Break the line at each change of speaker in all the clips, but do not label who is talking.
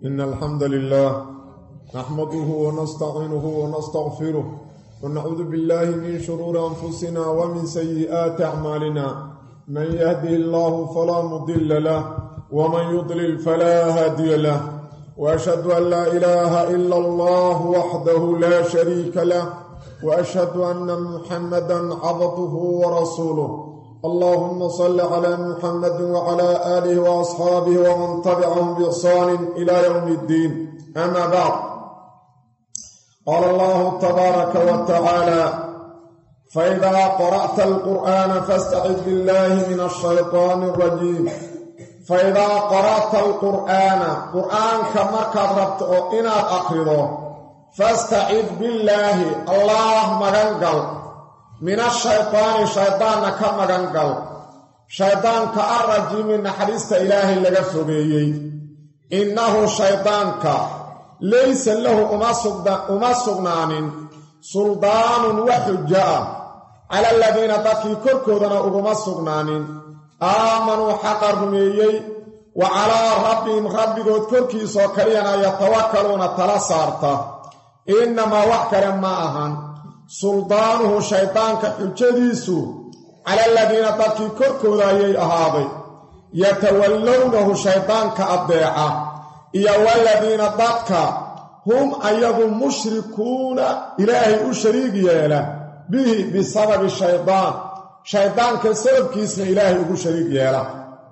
إن الحمد لله نحمده ونستعينه ونستغفره ونعوذ بالله من شرور أنفسنا ومن سيئات أعمالنا من يهده الله فلا مضل له ومن يضلل فلا هادي له وأشهد أن لا إله إلا الله وحده لا شريك له وأشهد أن محمدا عبده ورسوله اللهم صل على محمد وعلى آله وأصحابه ومن تبعهم بإحسان إلى يوم الدين أما بعد قال الله تبارك وتعالى فإذا قرأت القرآن فاستعذ بالله من الشيطان الرجيم فإذا قرأت القرآن كما قرأت إنا أقرضه فاستعذ بالله الله مغنقل من الشيطان شيطان كمغنقل شيطان كالرجيم نحرست إلهي لغفبيي إنه شيطانك ليس له أمسغنان سلطان وحجة على الذين تكي كركودنا أمسغنان آمنوا حق رميي وعلى ربهم ربهم كركي سوكرينا يتوكلون تلسارته إنما وحكر معهن سلطانه شيطانك حجديسو على الذين تكي كركودا يي أهابي يتولونه شيطانك أبديعه إيا والذين تكا هم أيضا مشركون إلهي أشريك ياله به بسبب الشيطان شيطانك سبب كيسن إلهي أشريك ياله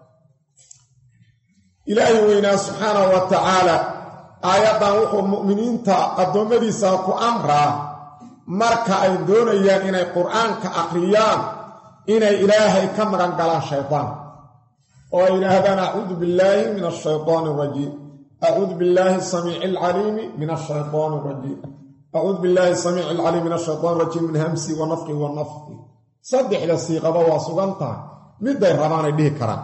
إلهي وينا سبحانه وتعالى آياتا وحو المؤمنين تقدم ديساكو أمره marka ay doonayaan inay quraanka aqriyaan inay ilaahay ka magan galaan shaytaan oo ilaahdana a'uudu billahi minash shaytaanir rajiim a'uudu billahi samii'il 'aliim minash shaytaanir rajiim a'uudu billahi samii'il 'aliim minash shaytaanir rajiim min hamsi wa nafqi wa nafqi saddexda siiqada waa sugantaa miday rabaan ay dhihi karaan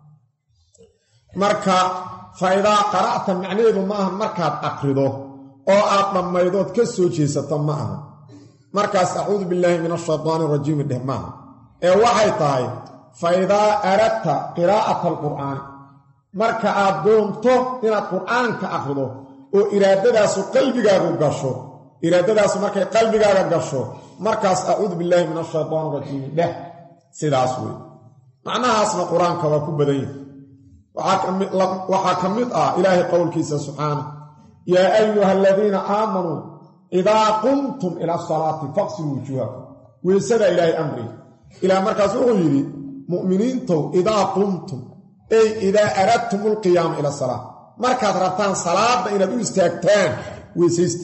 marka fayda qara'ta macnaheedu ma aha markaad aqrido oo aad dhamaydood ka soo jeesato ma aha markaas a'uudu billahi minash shaytaanir rajiim dhehmaa ee waxay tahay fayda aradta qiraa'at alqur'aan marka aad doonto inaad qur'aanka akhrido oo iraadadaas qalbigaaga gasho iraadadaas markay qalbigaaga gasho markaas a'uudu billahi minash shaytaanir rajiim dheh sidaas weey macnahaasna qur'aanka waa ku badan yahay waxa kamid ah ilaahi qowlkiisa subhanahu ya ayyuhalladheena aamanuu إذا قمتم إلى الصلاة فاغسلوا وجوهكم ويسد إلهي أمري إلى مركز أغيري مؤمنين تو إذا قمتم أي إذا أردتم القيام إلى الصلاة مركز ربطان صلاة إلى دو استاكتان ويسيست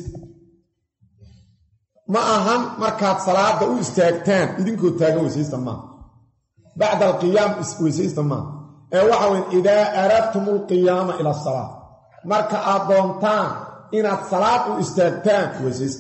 ما أهم مركز صلاة دو استاكتان إذن كنت تاقوا ويسيست ما بعد القيام ويسيست ما وحوين إذا أردتم القيام إلى الصلاة مركز أضونتان إنك صلاة استاكتان وزيست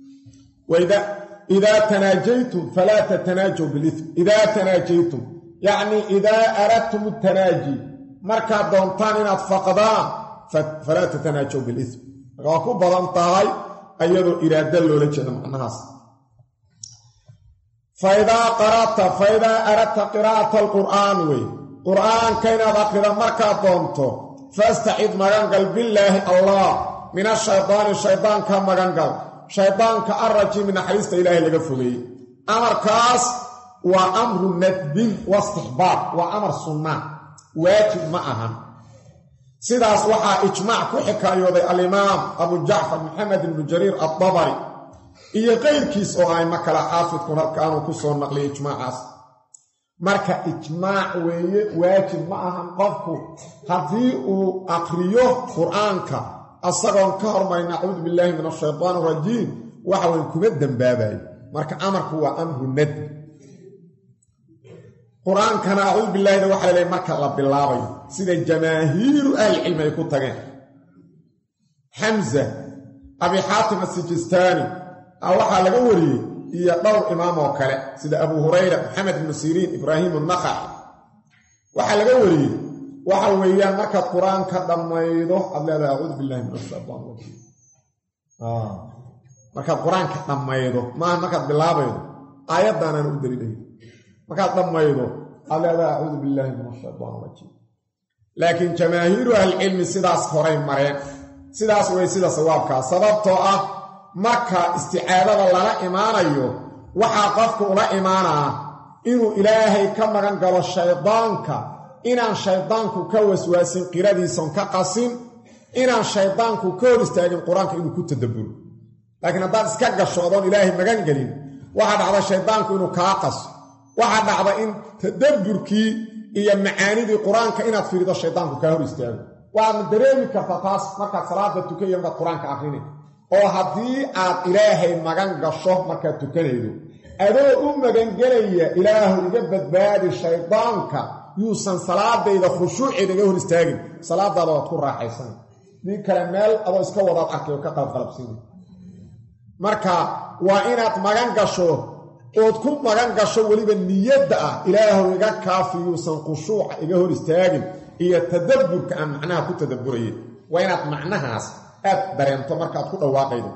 وإذا تناجيتم فلا تتناجوا بالإثم إذا تناجيتم يعني إذا أردتم التناجي مركا دونتان إنك فقدان فلا تتناجوا بالإثم غاكو بضانتاي أيضا إرادة لولجة الناس فإذا أردت قراءة القرآن قرآن كينا بقرا مركا دونتو فاستعذ مغانقل بالله الله من الشيطان كما غنقل شيطان كالرجيم من حريصة إلهي لغفله أمر كاس وأمر ندب واستحباب وأمر سنة واجب معها سيداس وحا إجماع كحكا يوضي الإمام أبو جعفر محمد بن جرير الطبري إيه غير كيس أغاي مكلا حافظ كنر كانوا كسور نقلي إجماع marka ijmaac weeye waajib ma ahan qofku hadii uu aqriyo quraanka asagoon ka hormayna a'uudu billahi minash shaytaanir rajiim waxa uu kuma dambaabay marka amarku waa amru nad quraankana a'uudu billahi waxa leeyahay marka la bilaabay sida jamaahiiru ahli ay ku tageen Hamza Abi Hatim as-Sijistani waxa laga wariyay iyo dhowr imaam oo kale sida Abu Hurayra Muhammad ibn Sirin Ibrahim an-Nakha'i waxa laga wariyay waxa weeyaan marka quraanka dhamaydo adleeda a'uudu billahi minash shaytaanir rajiim marka quraanka dhamaydo marka bilaabaydo aayadan aan u daliilay marka dhamaydo adleeda a'uudu billahi minash shaytaanir rajiim laakiin jamaahiiru ahli ilmi sidaas horay mareen sidaas way sida sawaabka sababtoo ah marka isticaadada lala imaanayo waxa qofku ula imaanaa inuu ilaahay ka magan galo shaydaanka inaan shaydaanku ka waswaasin qiradiisan ka qasin inaan shaydaanku ka hor istaagin quraanka inuu ku tadabburo laakiin haddaad iska gasho adoon ilaahay magan gelin waxa dhacda shaydaanku inuu kaa qaso waxa dhacda in tadabburkii iyo macaanidii quraanka inaad fiirido shaydaanku ka hor istaago waad dareemi kartaa taas markaad salaada tukayo markaad quraanka akhrinay oo haddii aad ilaahay magan gasho markaad tukanaydo adoo u magan gelaya ilaahu iga badbaadi shaydaanka yuusan salaadayda khushuuceeda iga hor istaagin salaadaada waad ku raaxaysan dii kale meel adoo iska wadaad arkay oo ka qalqalabsiin marka waa inaad magan gasho ood ku magan gasho weliba niyadda ah ilaahu iga kaafi yuusan khushuuca iga hor istaagin iyo tadabburka aan macnaha ku tadabburayay waa inaad macnahaas aad dareento markaad ku dhawaaqaydo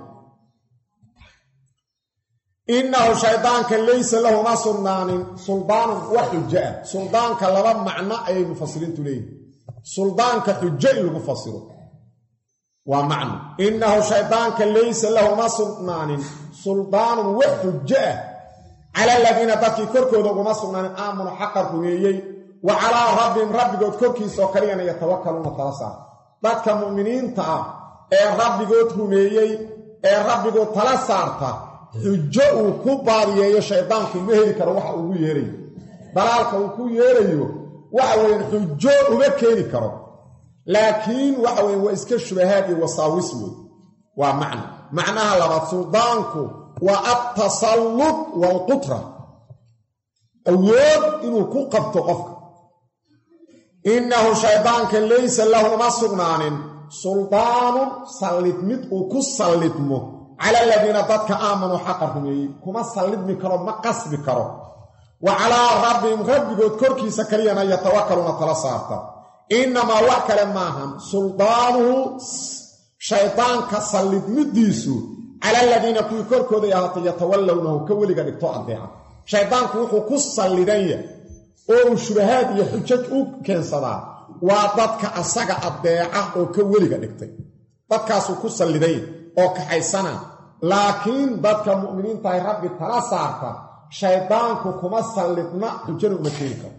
innahu shaydaanka laysa lahu ma suldaanun wa xujaa suldaanka laba macno ayay mufasiriintu leeyihin suldaanka xujo in lagu fasiro waa macno innahu shaydaanka laysa lahu ma suldaanun wa xujaa cala aladiina dadkii korkooda uguma sugnaanin aamanu xaqa rumeeyey wa calaa rabbihim rabbigood korkiisaoo kaliyana yatawakkaluuna tala saar dadka mu'miniinta ah ee rabbigood rumeeyey ee rabbigood tala saarta xujo uu ku baadiyeeyo shaydaanku ma heli karo waxa ugu yeerayo dalaalka uu ku yeerayo waxa weeyaan xujo uma keeni karo laakiin waxa weeyaan waa iska shubahaad iyo wasaawis wey waa macnaha labaad suldaanku waa at-tasallud wal-qutra awood inuu ku qabto qofka innahu shaydaanka laysa lahu ma sugnaanin suldaanun sallid mid uu ku sallidmo cala aladiina dadka aamanuu xaqa rumeeyey kuma sallidmi karo ma qasbi karo wa calaa rabbihim rabbigood korkiisa kaliyana yatawakkaluuna tala saarta innamaa wax kale maahan suldaanuhu shaydaanka sallidmidiisu cala aladiina kuwii korkooday ahaatay yatawallawnahu ka weliga dhigto addeeca shaydaanku wuxuu ku sallidan yahay oo uu shubahaad iyo xujaj u keensadaa waa dadka asaga addeeca oo ka weliga dhigtay dadkaasuu ku sallidanya oo kaxaysana laakiin dadka mu'miniintahay rabbi tala saarta shaydaanku kuma sallidna xujana uma keeni karo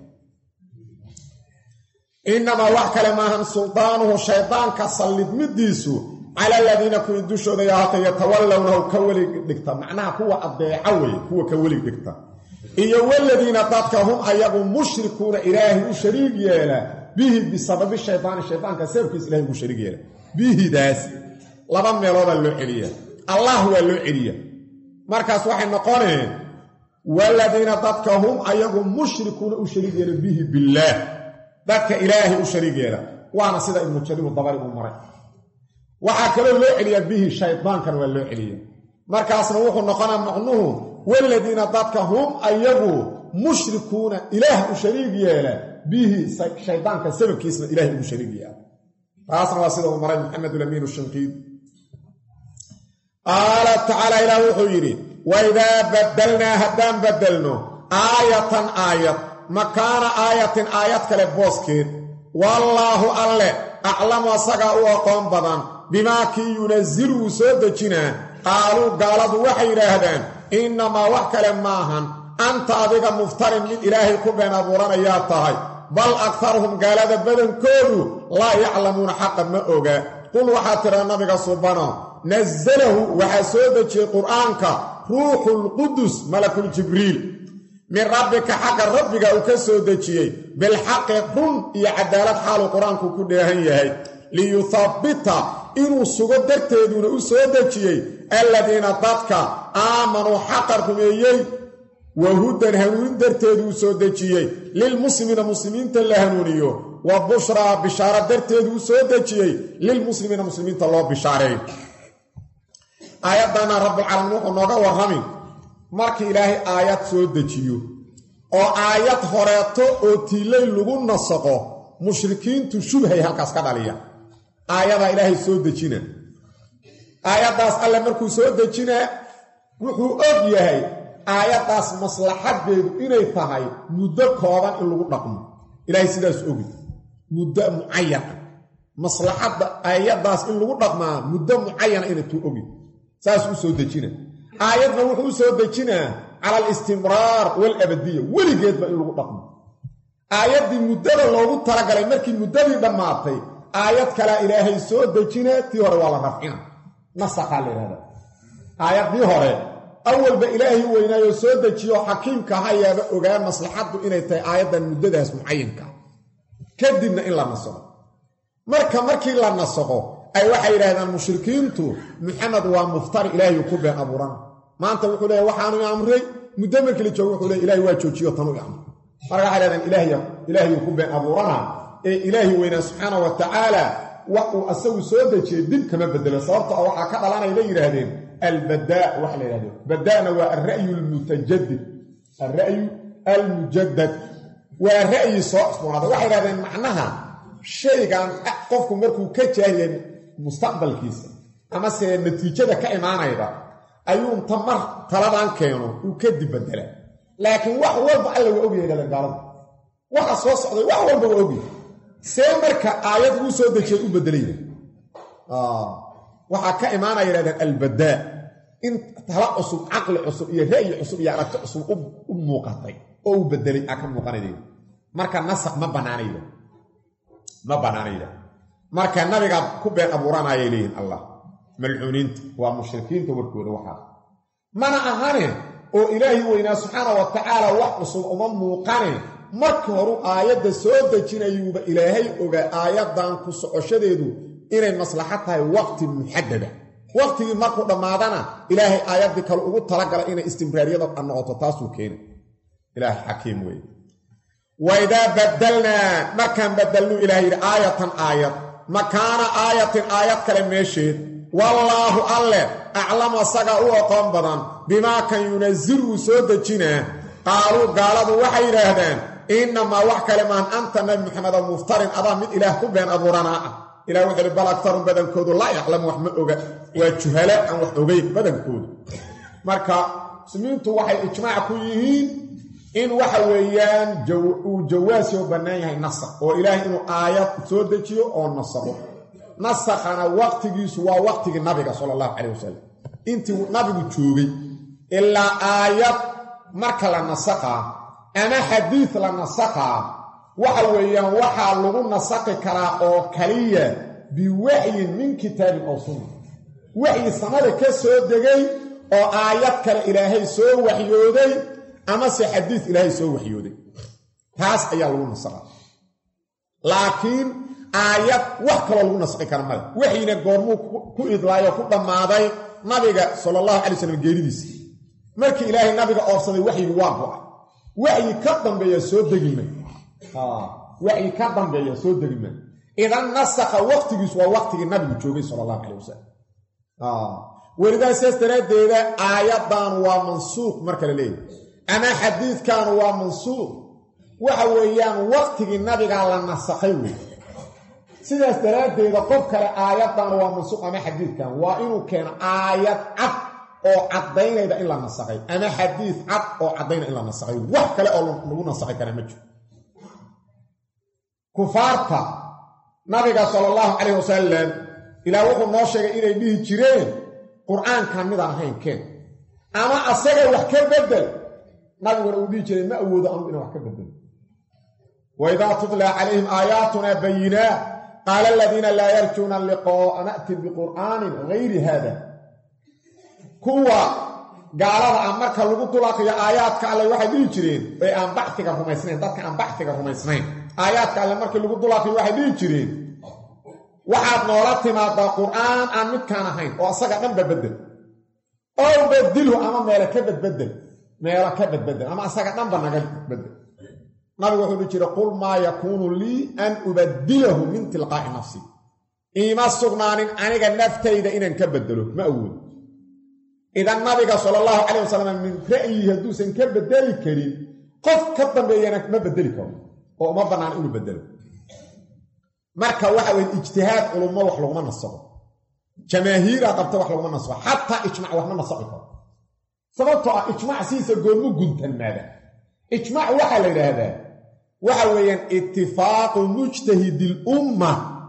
innamaa wax kale maahan suldaanuhu shaydaanka sallidmidiisu cala aladiina kuwii dushooda yahaatay yatawallawnahu ka welig dhigta macnaha kuwa addeeca weye kuwa ka welig dhigta iyo waladiina dadka hum ayagu mushrikuuna ilaahay u shariig yeela bihi bisababi shaydaani shaydaanka sababkiisa ilahay ugu shariig yeela bihidaas laba meeloodaa loo celiya allah waa loo celiya markaas waxay noqoneen waladiina dadka hum ayagu mushrikuuna u shariig yeela bihi billaah dadka ilaahay u shariig yeela waana sida ibnu jariir dabari uu maray waxaa kaloo loo celiyaa bihi shaydaankana waa loo celiya markaasna wuxuu noqonaa macnuhu waladiina dadka hum ayagu mushrikuuna ilaah u shariig yeela bihi shaydaanka sababkiisna ilaahay ugu shariig yeela taasna waa sida uu maray maxamedulamiin shinqiidi qaala tacaala ilaah wuxuu yidhi waidaa baddalnaa haddaan baddelno aayatan aayad makaana aayatin aayad kale booskeed wallaahu alle aclamu asagaa u aqoon badan bimaa kii yunasilu uu soo dejinaa qaaluu gaaladu waxay yidhaahdaan innamaa wax kale maahan anta adiga muftarin mid ilaahay ku been abuuranayaa tahay bal aktaruhum gaalada badankoodu laa yaclamuuna xaqa ma oga qul waxaa tidhaa nabiga subano nasalahu waxaa soo dejiyey qur'aanka ruuxulqudus malakuljibriil min rabbika xagga rabbiga uu ka soo dejiyey bilxaqi run iyo cadaalad xaaluu qur-aanku ku dheehan yahay liyuthabbita inuu sugo darteeduuna u soo dejiyey aladiina dadka aamanuu xaqa rumeeyey wa hudan hanuunin darteedu uu soo dejiyey lilmuslimiina muslimiinta la hanuuniyo wa bushraa bishaaro darteedu uu soo dejiyey lilmuslimiina muslimiinta loo bishaareeyo aayaddana rabbulcaalamiin wuxuu nooga warrami markii ilaahay aayad soo dejiyo oo aayad horeeto oo tiilay lagu nasaqo mushrikiintu shubhay halkaas ka dhaliya aayadaa ilaahay soo dejina aayaddaas alle markuu soo dejinaa wuxuu og yahay aayaddaas maslaxaddeedu inay tahay muddo kooban in lagu dhaqmo ilaahay sidaas ogi muddo mucayan ah maslaxadda aayaddaas in lagu dhaqmaa muddo mucayana intuu ogi saas u soo dejina aayadna wuxuu u soo dejinaa cala alistimraar walabadiya weligeedba in lagu dhaqmo aayaddii muddada loogu talagalay markii muddadii dhammaatay aayad kalea ilaahay soo dejina tii hore waa la rafcina nasakhaa la yidhahda aayaddii hore awalba ilaahay weynaayo soo dejiyo xakiimka hayaaba ogaa maslaxaddu inay tahay aayaddan muddadaas mucayinka kadibna in la nasaqo markii la nasaqo ay waxay yidhaahdaan mushrikiintu maxamed waa muftari ilaahay ku been abuurana maanta wuxuu leeyahay waxaanu amray muddo markii la joogo wuxuu leeyahay ilaahay waa joojiyo tanu amray marka waxay yidhahdaan ilaahay ku been abuurana ee ilaahay weynaa subxaana wa tacaala wax uu asagu soo dejiyey dib kama bedelo sababtoo waxaa ka dhalanay la yidhaahdeen albadaa waxa la yidhahdeen badaana waa alra'yu almutajadid alra'yu almujaddad waa ra'yi soo cusboonaaday waxay yidhahdeen macnaha shaygan qofku markuu ka jaahiyay mustaqbalkiisa ama se natiijada ka imaanayda ayuu inta mar taladan keeno uu kadib bedela laakiin wax walba alla waa ogyahay gaalada waxa soo socday wax walba waa ogyahay see marka aayad uu soo dejiyay u bedelayna waxaa ka imaanaya yidhahdeen albadaa in tala cusub caqli cusub iyo ra'yi cusub iyo aragti cusub u muuqatay oo u bedelay aa ka muuqanayda marka nasaq ma banaanayda marka nabiga ku been abuuranayay leeyihin allah malcuuniinta waa mushrikiinta warkooda waxaa mana ahane oo ilaahi weynaa subxaana wa tacaala wax cusub uma muuqane marka horu aayadda soo dejinayuuba ilaahay ogaa aayaddan ku socoshadeedu inay maslaxad tahay waqti muxadada waqtigii markuu dhammaadana ilaahay aayaddii kale ugu talagalay inay istimraariyada noqoto taasuu keena ilaahay xakiim weeye waidaa badalnaa markaan badalnuu ilaah yidhi aayatan aayad makaana aayatin aayad kale meesheed wallaahu alle aclamu asagaa u aqoon badan bimaa kan yunaziluu soo dejinaa qaaluu gaaladu waxay yidhaahdaan innamaa wax kale maan anta nabi maxameda muftarin adaa mid ilaah ku been abuuranaa ah ilah wuxuu ihi bal aktarun badankoodu laa yaclamu wax ma oga waa juhala aan wax ogeyn badankoodu marka muslimiintu waxay ijmaac ku yihiin in waxa weeyaan uu jawaasi oo bannaan yahay nasakh oo ilaahay inuu aayad soo dejiyo oo nasakho nasakhana waqtigiisu waa waqtigii nabiga sala allahu calayh wasalam intii nabigu joogay ilaa aayad marka la nasakhaa ama xadiid la nasakhaa waxa weeyaan waxaa lagu nasakhi karaa oo kaliya biwaxyin min kitaabin oo sunna waxyi samada ka soo degay oo aayad kale ilaahay soo waxyooday amase xadiid ilaahay soo waxyooday taas ayaa lagu nasakhaa laakiin aayad wax kaloo lagu nasakhi kara male waxyina goormuu ku idlaayo ku dhammaaday nabiga sala allahu calay wasalam geeridiisa markii ilaahay nabiga oobsaday waxyigu waa go-ay waxyi ka dambeeya soo degimay waxyi ka dambeeya soo degima idan nasakha waqtigiisu waa waqtigii nabigu joogay sala allahu calayh wasalam welidaas saas daraaddeeda aayaddan waa mansuuq marka la leeyahy ama xadiidkan waa mansuuq waxa weeyaan waqtigii nabigaa la nasakhay wey sidaas daraaddeeda qof kale aayaddan waa mansuuq ama xadiidkan waa inuu keeno aayad cad oo caddaynayda in la nasakhay ama xadiid cad oo caddaynaya in la nasakhay wax kale oo lagu nasakhi kara ma jiro kufaarta nabiga sala allahu calayh wasalam ilaah wuxuu noo sheegay inay dhihi jireen qur'aankan midaan ahayn keen ama asaga wax ka bedel nabiguna uu dhihi jiray ma awoodo anugu inaan wax ka bedelo waidaa tutlaa calayhim aayaatunaa bayinaat qaala aladiina laa yarjuuna liqaa'a na'ti biqur'aanin gayri haada kuwa gaalada ah marka lagu dulaqiyo aayaadka alle waxay dhihi jireen ee aan baxtiga rumaysnayn dadka aan baxtiga rumaysnayn aayaadka alle markii lagu dulaqiyo waxay dhihi jireen waxaad noola timaadaa qur'aan aan midkaan ahayn oo asaga dhanba bedel ow bedilhu ama meelo ka badbedel ama asaga dhanba naga bedel nabigu wuxuu dhihi jira qul maa yakuunu lii an ubadilahu min tilqaa'i nafsi iima sugnaanin aniga naftayda inaan ka bedelo ma awoodo idan nabiga sala allahu calayh wasalam min ra'yihi hadduusan ka bedeli karin qof ka dambeeyana ma bedeli karo oo uma bannaan inuu bedelo marka waxa weye ijtihaad culummo wax laguma nasaqo jamaahiira qabta wax laguma nasaqo xataa ijmac wax ma nasaqi karo sababtoo ah ijmac siisa goormu guntanmaada ijmac waxaa la yidhaahdaa waxa weeyaan itifaaqu mujtahidi lumma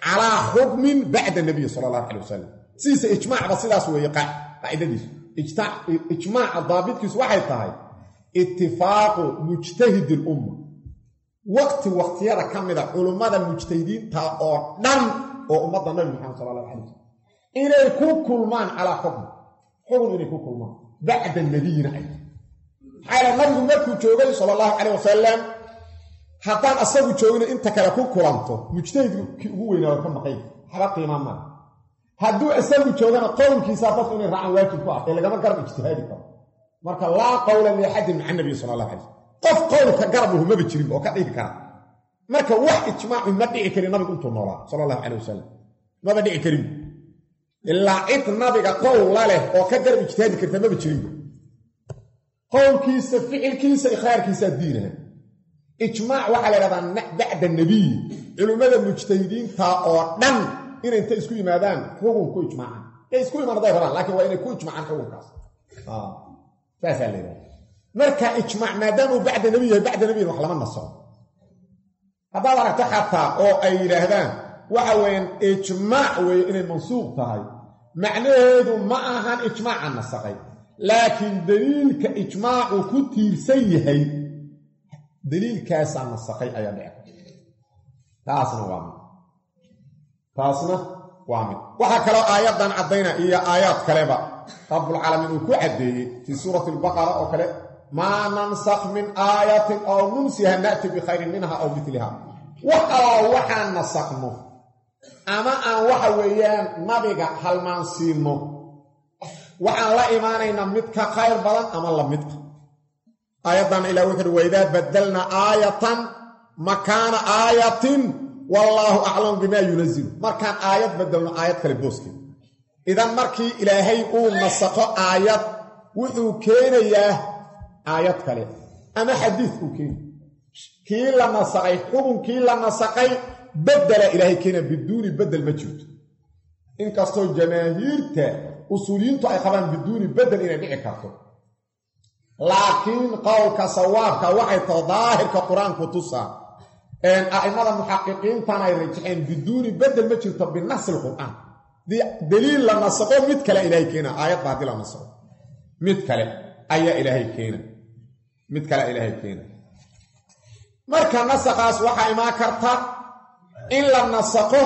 calaa xukmin bacda nabiy sala allahu calay wasalam sidiisa ijmaacba sidaas weeye qaacidadiisu ijmaaca daabitkiisu waxay tahay itifaaqu mujtahidi ilumma waqtiyada ka mida culummada mujtahidiinta oo dhan oo ummadda nabi maxamed sala allahu calay wasalam inay ku kulmaan calaa xukm inay ku kulmaan bacda nabiyina ay xaala nabigu markuu joogay sala allahu calay wasalam haddaan asagu joogina inta kale ku kulanto mujtahidkii ugu weynaa waa ka maqay waxba qiimaa mara hadduu asagu joogana qowlkiisaa dadku inay raacaan waajib ku ah ee lagama garab ijtihaadi karo marka laa qowla liaxadin maca nabiy sala allah alay slam qof qowlka garab uhu maba jirin oo ka dhigi kara marka wax ijmaacu ma dhici karin nabigu intuu noolaa sala allahu calay wasalam maba dhici karin ilaa cid nabiga qowl la leh oo ka garab ijtihaadi karta maba jirinba qowlkiisa ficilkiisa iqraarkiisaa diinaha ijmaac waxaa la ydhahdaa bacda nabiy culimmada mujtahidiinta oo dhan inay inta isku yimaadaan xukun ku ijmaacaan ee isku imaan haday rabaan laakiin waa inay ku ijmaacaan xukunkaas saasaa la yidhahda marka ijmaac maadaamuu bacda nabiy yahay bacda nabiyin wax lama nasaco haddaad aragto xataa oo ay yidhaahdaan waxa weeyaan ijmaac weeye inay mansuuq tahay macnaheedu ma ahan ijmaaca nasaqay laakiin daliilka ijmaacu ku tiirsan yahay daliilkaasaa nasaqay ayaa dhici taasna waa mid waxaa kaloo aayaddan caddayna iyo aayaad kaleba rabbulcaalamiin uu ku caddeeyey fii suurati albaqara oo kale maa nansakh min aayatin aw nunsiha na'ti bikhayrin minha aw miliha wax aloo waxaan nasakno ama aan waxa weeyaan nabiga halmaansiinno waxaan la imaanaynaa mid ka khayr badan ama la midka aayaddan ilah wuxu uhi waidaa badalnaa aayatan makaana aayatin wallaahu aclamu bimaa yunazilu markaan aayad bedelno aayad kale booskeed idan markii ilaahay uu nasaqo aayad wuxuu keenayaa aayad kale ama xadiid uu keena kii la nasaqay xukunkii la nasaqay bedela ilaahay keena biduuni bedel ma jirto inkastoo jamaahiirta usuuliyiintu ay qabaan biduuni bedel inay dhici karto laakiin qowlka sawaabka waxay taho daahirka qur-aanku tusaa a'immada muxaqiqiintan ay rajaxeen biduuni bedel ma jirto binasi lqur'aan daliil la nasaqo mid kale ilaahay keena aayadba haddii la nasaqo mid kale ayaa ilaahay keena marka nasaqaas waxaa imaan karta in la nasaqo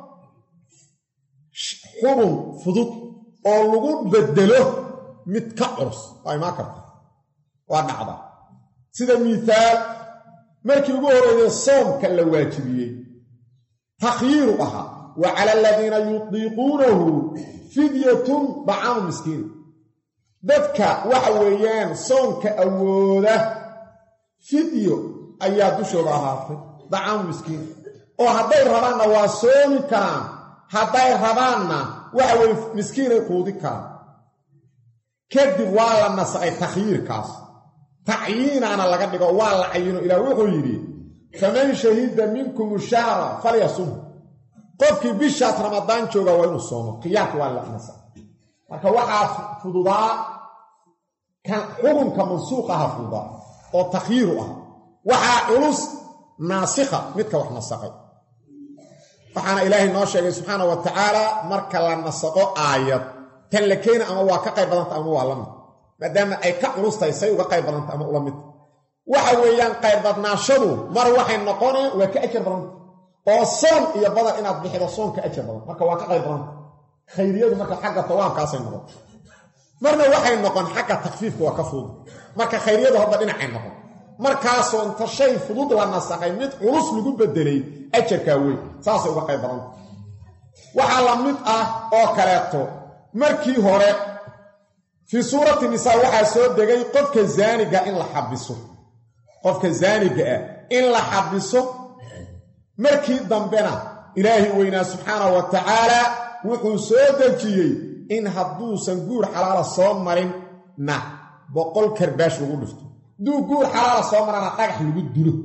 xukun fudud oo lagu bedelo mid ka culus waa imaan karta waa dhacda sida miihaal markii ugu horreeyey soomka la waajibiyey takhyiiru ahaa wa cala aladiina yudiiquunahu fidyatun dacaamu miskiin dadka waxa weeyaan soomka awooda fidyo ayaa dushooda ahaatay dacaamu miskiin oo hadday rabaanna waa soomi karaan hadday rabaanna waxa weye miskiinay quudi karaan kadib waa la nasaqay takhyiirkaas tacyiinaana laga dhigo waa la cayino ilaah wuxuu yidhi faman shahida minkum shahra falyasum qofkii bishaas ramadaan jooga waa inuu soomo qiyaamka waa la nasaq marka waxaa fududaa kan xukunka mansuuqaha fududaa oo takhyiiru ah waxaa culus naasikha midka wax nasaqay waxaana ilaahay noo sheegay subxaana wa tacaala marka la nasaqo aayad tan la keena ama waa ka qayb badanta ama waa la mid maadaama ay ka culus tahay say uga qayb badanta ama ula mid waxa weeyaan qayb badnaashadu mar waxay noqoneen waa ka ajar badanta oo soon iyo badan inaad bixido soon ka ajar badan marka waa ka qayb badanta khayriyadu marka xagga tawaabkaasay noqon marna waxay noqon xagga takfiifka waa ka fudud marka khayriyadu hadda dhinacay noqon markaasoo inta shay fudud la nasaqay mid culus lagu bedelay ajarkaa weyn saasay uga qayb badanta waxaa la mid ah oo kaleeto markii hore fii suurati nisaa waxaa soo degay qofka zaaniga in la xabiso qofka zaaniga ah in la xabiso markii dambena ilaahi weynaa subxaanahu wa tacaala wuxuu soo dejiyey in hadduusan guur xalaala soo marinna 100 karbaash lagu dhifto hadduu guur xalaala soo marana dhagax lagu dilo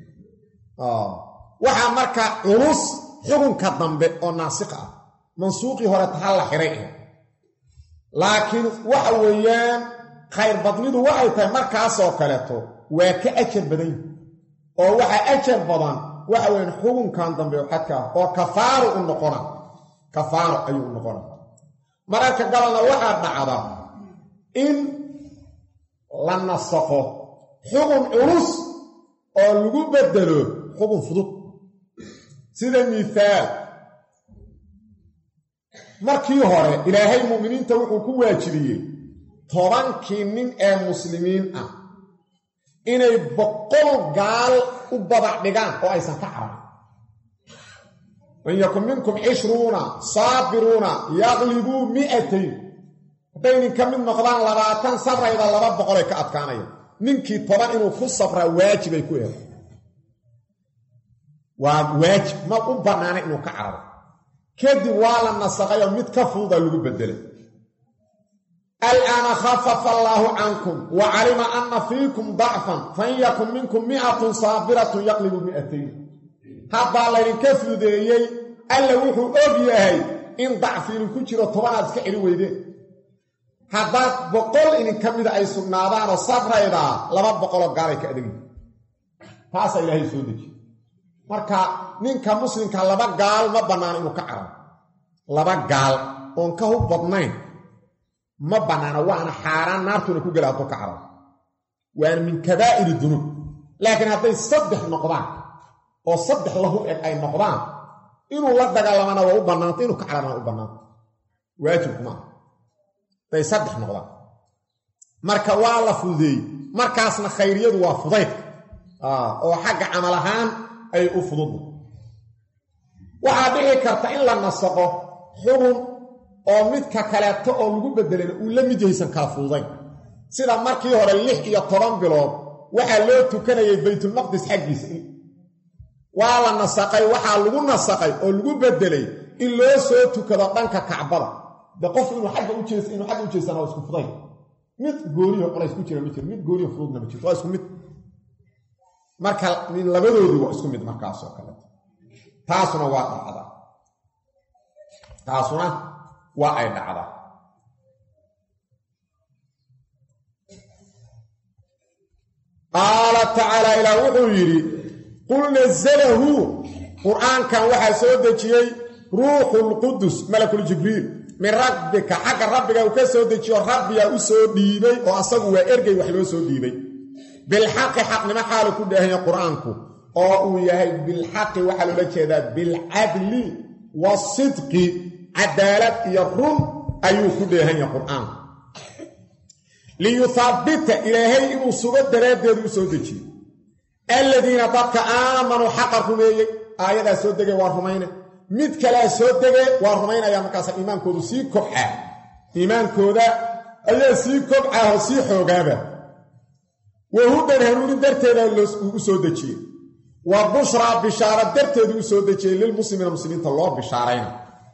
waxaa marka culus xukunka dambe oo naasiq ah mansuuqii hore tahal la xiray laakiin waxa weeyaan khayr badnidu waxay tahay markaasoo kaleeto waa ka ajar badan oo waxaa ajar badan waxa weyn xukunkan dambe xadka oo kafaaro u noqona kafaaro ayuu noqona mararka galana waxa dhacda in la nasaqo xukun culus oo lagu bedelo xukun fudud sida miisaal markii hore ilaahay muuminiinta wuxuu ku waajibiyey 10 nin ee muslimiin ah inay 100 gaal u babac dhigaan oo aysan ka carabin وإن يكن منكم 20 صابرون يغلبوا 200 hadaynin ka mid noqdaan 20 sabrayda 200 ka adkaanaya ninkii 10 inuu ku sabra waajib ay ku yahay waa waajib ma u banaana inuu ka cararo kadib waa la nasaqayo mid ka fuuda lagu bedelay الآن خفف الله عنكم وعلم أن فيكم ضعفا فإن يكن منكم 100 صابرة يغلب 200 hadda la idinka fudeeyey alla wuxuu og yahay in dacfiin ku jiro 10 iska celi weydeen hadda 100 in kamida ay sugnaadaan oo sabrayda 200 gaaray ka adeeg taas ilaahay soo deji marka ninka muslimka 2 gaal ma banaan inuu ka cararo 2 gaal oo ka hub badnayn ma banaana waana xaaraan naartuna ku galaato ka cararo waan min kabaa'ir dunub laakiin hadday 3 noqdaan oo 3 lahu ay noqdaan inuu la dagaalamana waa u banaanto inuu ka cararana u banaanto waajib kuma tay 3 noqdaan marka waa la fudeey markaasna khayriyadu waa fudayd oo xagga amal ahaan ay u fudud waxa dhici karta in la nasaqo xurun oo midka kaleeto oo lagu bedelay uu la mid yahay kala fududay sida markii hore 6 iyo 10 bilood waxa loo tukanayay baytul maqdis xaqiisa waa la nasaqay waxa lagu nasaqay oo lagu bedelay in loo soo tukado dhanka Kacbada da qof inuu xagga u jeesana isku fuday mid gooriyo qolays ku jira mid gooriyo fududna ma jirto waa isku mid marka min labadoodu waa isku mid markaas oo kale taasuna waa dhacda taasuna waa ay dhacda qaala tacaala ilaa wuxuu yidhi qul nazalahu qur'aankan waxaa soo dejiyey ruuxul qudus malakul jibriil min rabbika xagga rabbiga uu ka soo dejiyo rabbiga u soo dhiibay oo asagu waa ergey wax loo soo dhiibay bilxaqi xaqnimo xaalu ku dhaahaya qur'aanku oo uu yahay bilxaqi waxaa loola jeedaa bilcadli wasidqi cadaalad iyo run ayuu ku dhaahaya qur'aanku liyuthabbita ilaahay inuu sugo daraaddeedu u soo dejiyo aladiina dadka aamanuu xaqa rumeeyey aayadaa soo degay waa rumayne mid kalea soo degay waa rumaynaya markaasa iimaankoodu sii kobcaa iimaankooda ayaa sii kobcaa oo sii xoogaaba wahudan hanuunin darteeda u soo dejiyey wa bushraa bishaara darteedu u soo dejiyey lilmuslimiina muslimiinta loo bishaarayna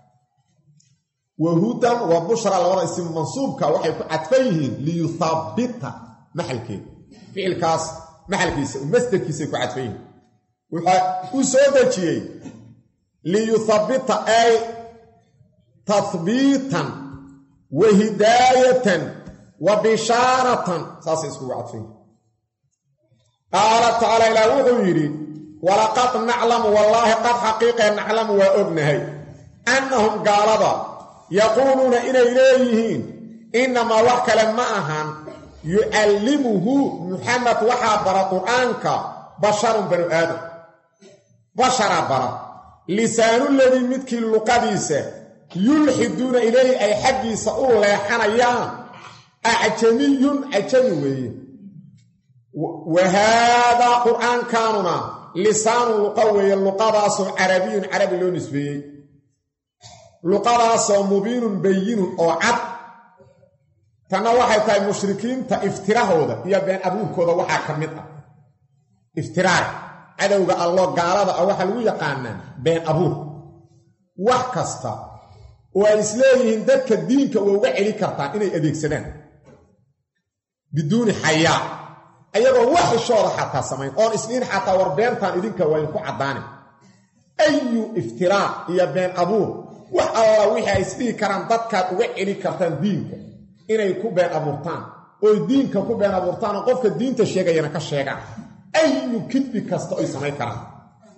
wahudan wa bushraa labada isim mansuubka waxay ku cadfan yihiin liyuthabbita maxalkeeda ficilkaas maxalkiisa masdarkiisa ku cadfan yihiin waxa u soo dejiyey liyuthabbita ay tathbiitan wa hidaayatan wa bishaaratan saasay isku cadfan yihiin qaala tacaala ilaa wuxuu yidhi walaqad naclamu wallaahi qad xaqiiqee naclamu waa ognahay annahum gaalada yaquuluuna inay leeyihiin innamaa wax kale ma ahan yucallimuhu muxamed waxaa bara qur'aanka basharun banu aadam bashara bara lisaanuladii midkii luqadiisa yulxiduuna ilayhi ay xaggiisa u leexanayaan acjamiyun cajami weeye wa haadaa qur'aankaanuna lisaanu luqa weeye luqadaasoo carabiyun carabi loo nisbeeyey luqadaasoo mubiinun bayinun oo cad tanna waxay tahay mushrikiinta iftirahooda iyo been abuurkooda waxaa ka mid ah iftiraar cadowga allo gaalada ah waxaa lagu yaqaanaa been abuur wax kasta oo ay isleeyihiin dadka diinka waa uga celi kartaa inay adeegsadaan biduuni xayaa ayagoo wax ishooda xataa samayn oon isliin xataa war beentaan idinka waa idinku caddaanin ayu iftiraar iyo been abuur wax alla wixii ay isdhihi karaan dadkaad uga celi kartaan diinka inay ku been abuurtaan oo diinka ku been abuurtaan oo qofka diinta sheegayana ka sheegaan ayu kidbi kasta ay samayn karaan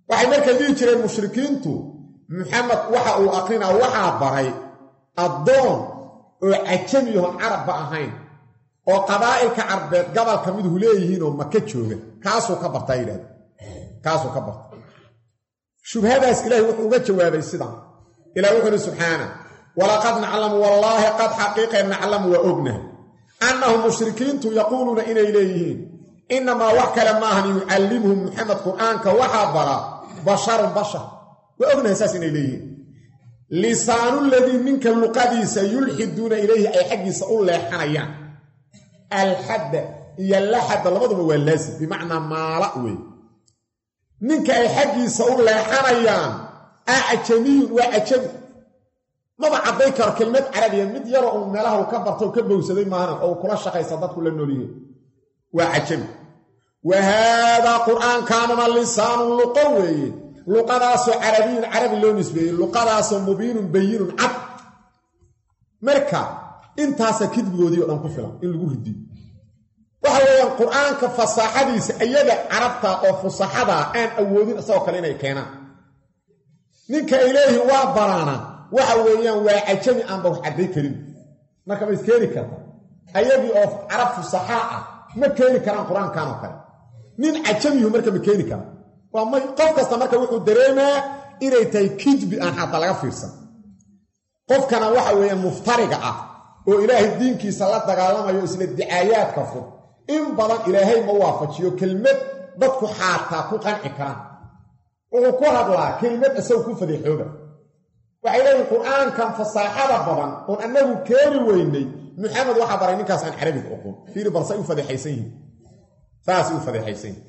waxay markaa dhihi jireen mushrikiintu maxamed waxa uu aqrinaa waxaa baray addoon oo cajamiyahon carabba ahayn oo qabaa'ilka carbeed gobolka miduhu leeyihiinoo maka jooga kaasuu ka bartaa yidhahda kaasuu ka barta shubhadaas ilaahay wuxuu uga jawaabay sidan ilaah wuxuu uhi subxaana walaqad naclamu wallaahi qad xaqiiqe naclamu waa ognahay annahum mushrikiintu yaquuluuna inay leeyihiin innamaa wax kale maahan yucallimuhum maxamed qur'aanka waxaa bara basharun bashar waa ognahay saas inay leeyihiin lisaanuladii ninka luqadiisa yulxiduuna ilayhi ay xaggiisa u leexanayaan alxadda iyo laxadda labaduba waa laasim bimacnaa maala wey ninka ay xaggiisa u leexanayaan acjamiyun waa cajami maba cadday karo kelmad carabiya mid yaroo uu meelaha uu ka barta u ka bowsaday maana oo uu kula shaqaysa dadku la noolyihiin waa cajami wa haadaa qur'aankaanuna lisaanun luqo weeye luqadaasoo carabiyun carabi loo nisbeeyey luqadaasoo mubiinun bayinun cad marka intaasa kidbigoodii o dhan ku filan in lagu ridiyo waxa weeyaan qur'aanka fasaaxadiisa iyaga carabta oo fusaxadaa aan awoodin isagoo kale inay keenaan ninka ay leeyihiin waa baraana waxa weeyaan waa cajami aanba wax cadday karin marka ma iskeeni karta ayagii oo carab fusaxaa ah ma keeni karaan qur-aankan oo kale nin cajamiyuhu marka ma keeni karaan waa may qof kasta marka wuxuu dareemaa inay tahay kidbi aan xataa laga fiirsan qofkana waxa weeyaan muftariga ah oo ilaahay diinkiisa la dagaalamayo isla dicaayaadka fur in badan ilaahay ma waafajiyo kelmad dadku xaataa ku qanci karaan wuxuu ku hadlaa kelmad isagu ku fadeexooga waxay leeyihin qur'aankan fasaaxada badan oon annagu keeni weynay maxamed waxaa baray ninkaas aan carabiga oqon fiiri balsay u fadeexaysan yihiin saasay u fadeexaysan yihin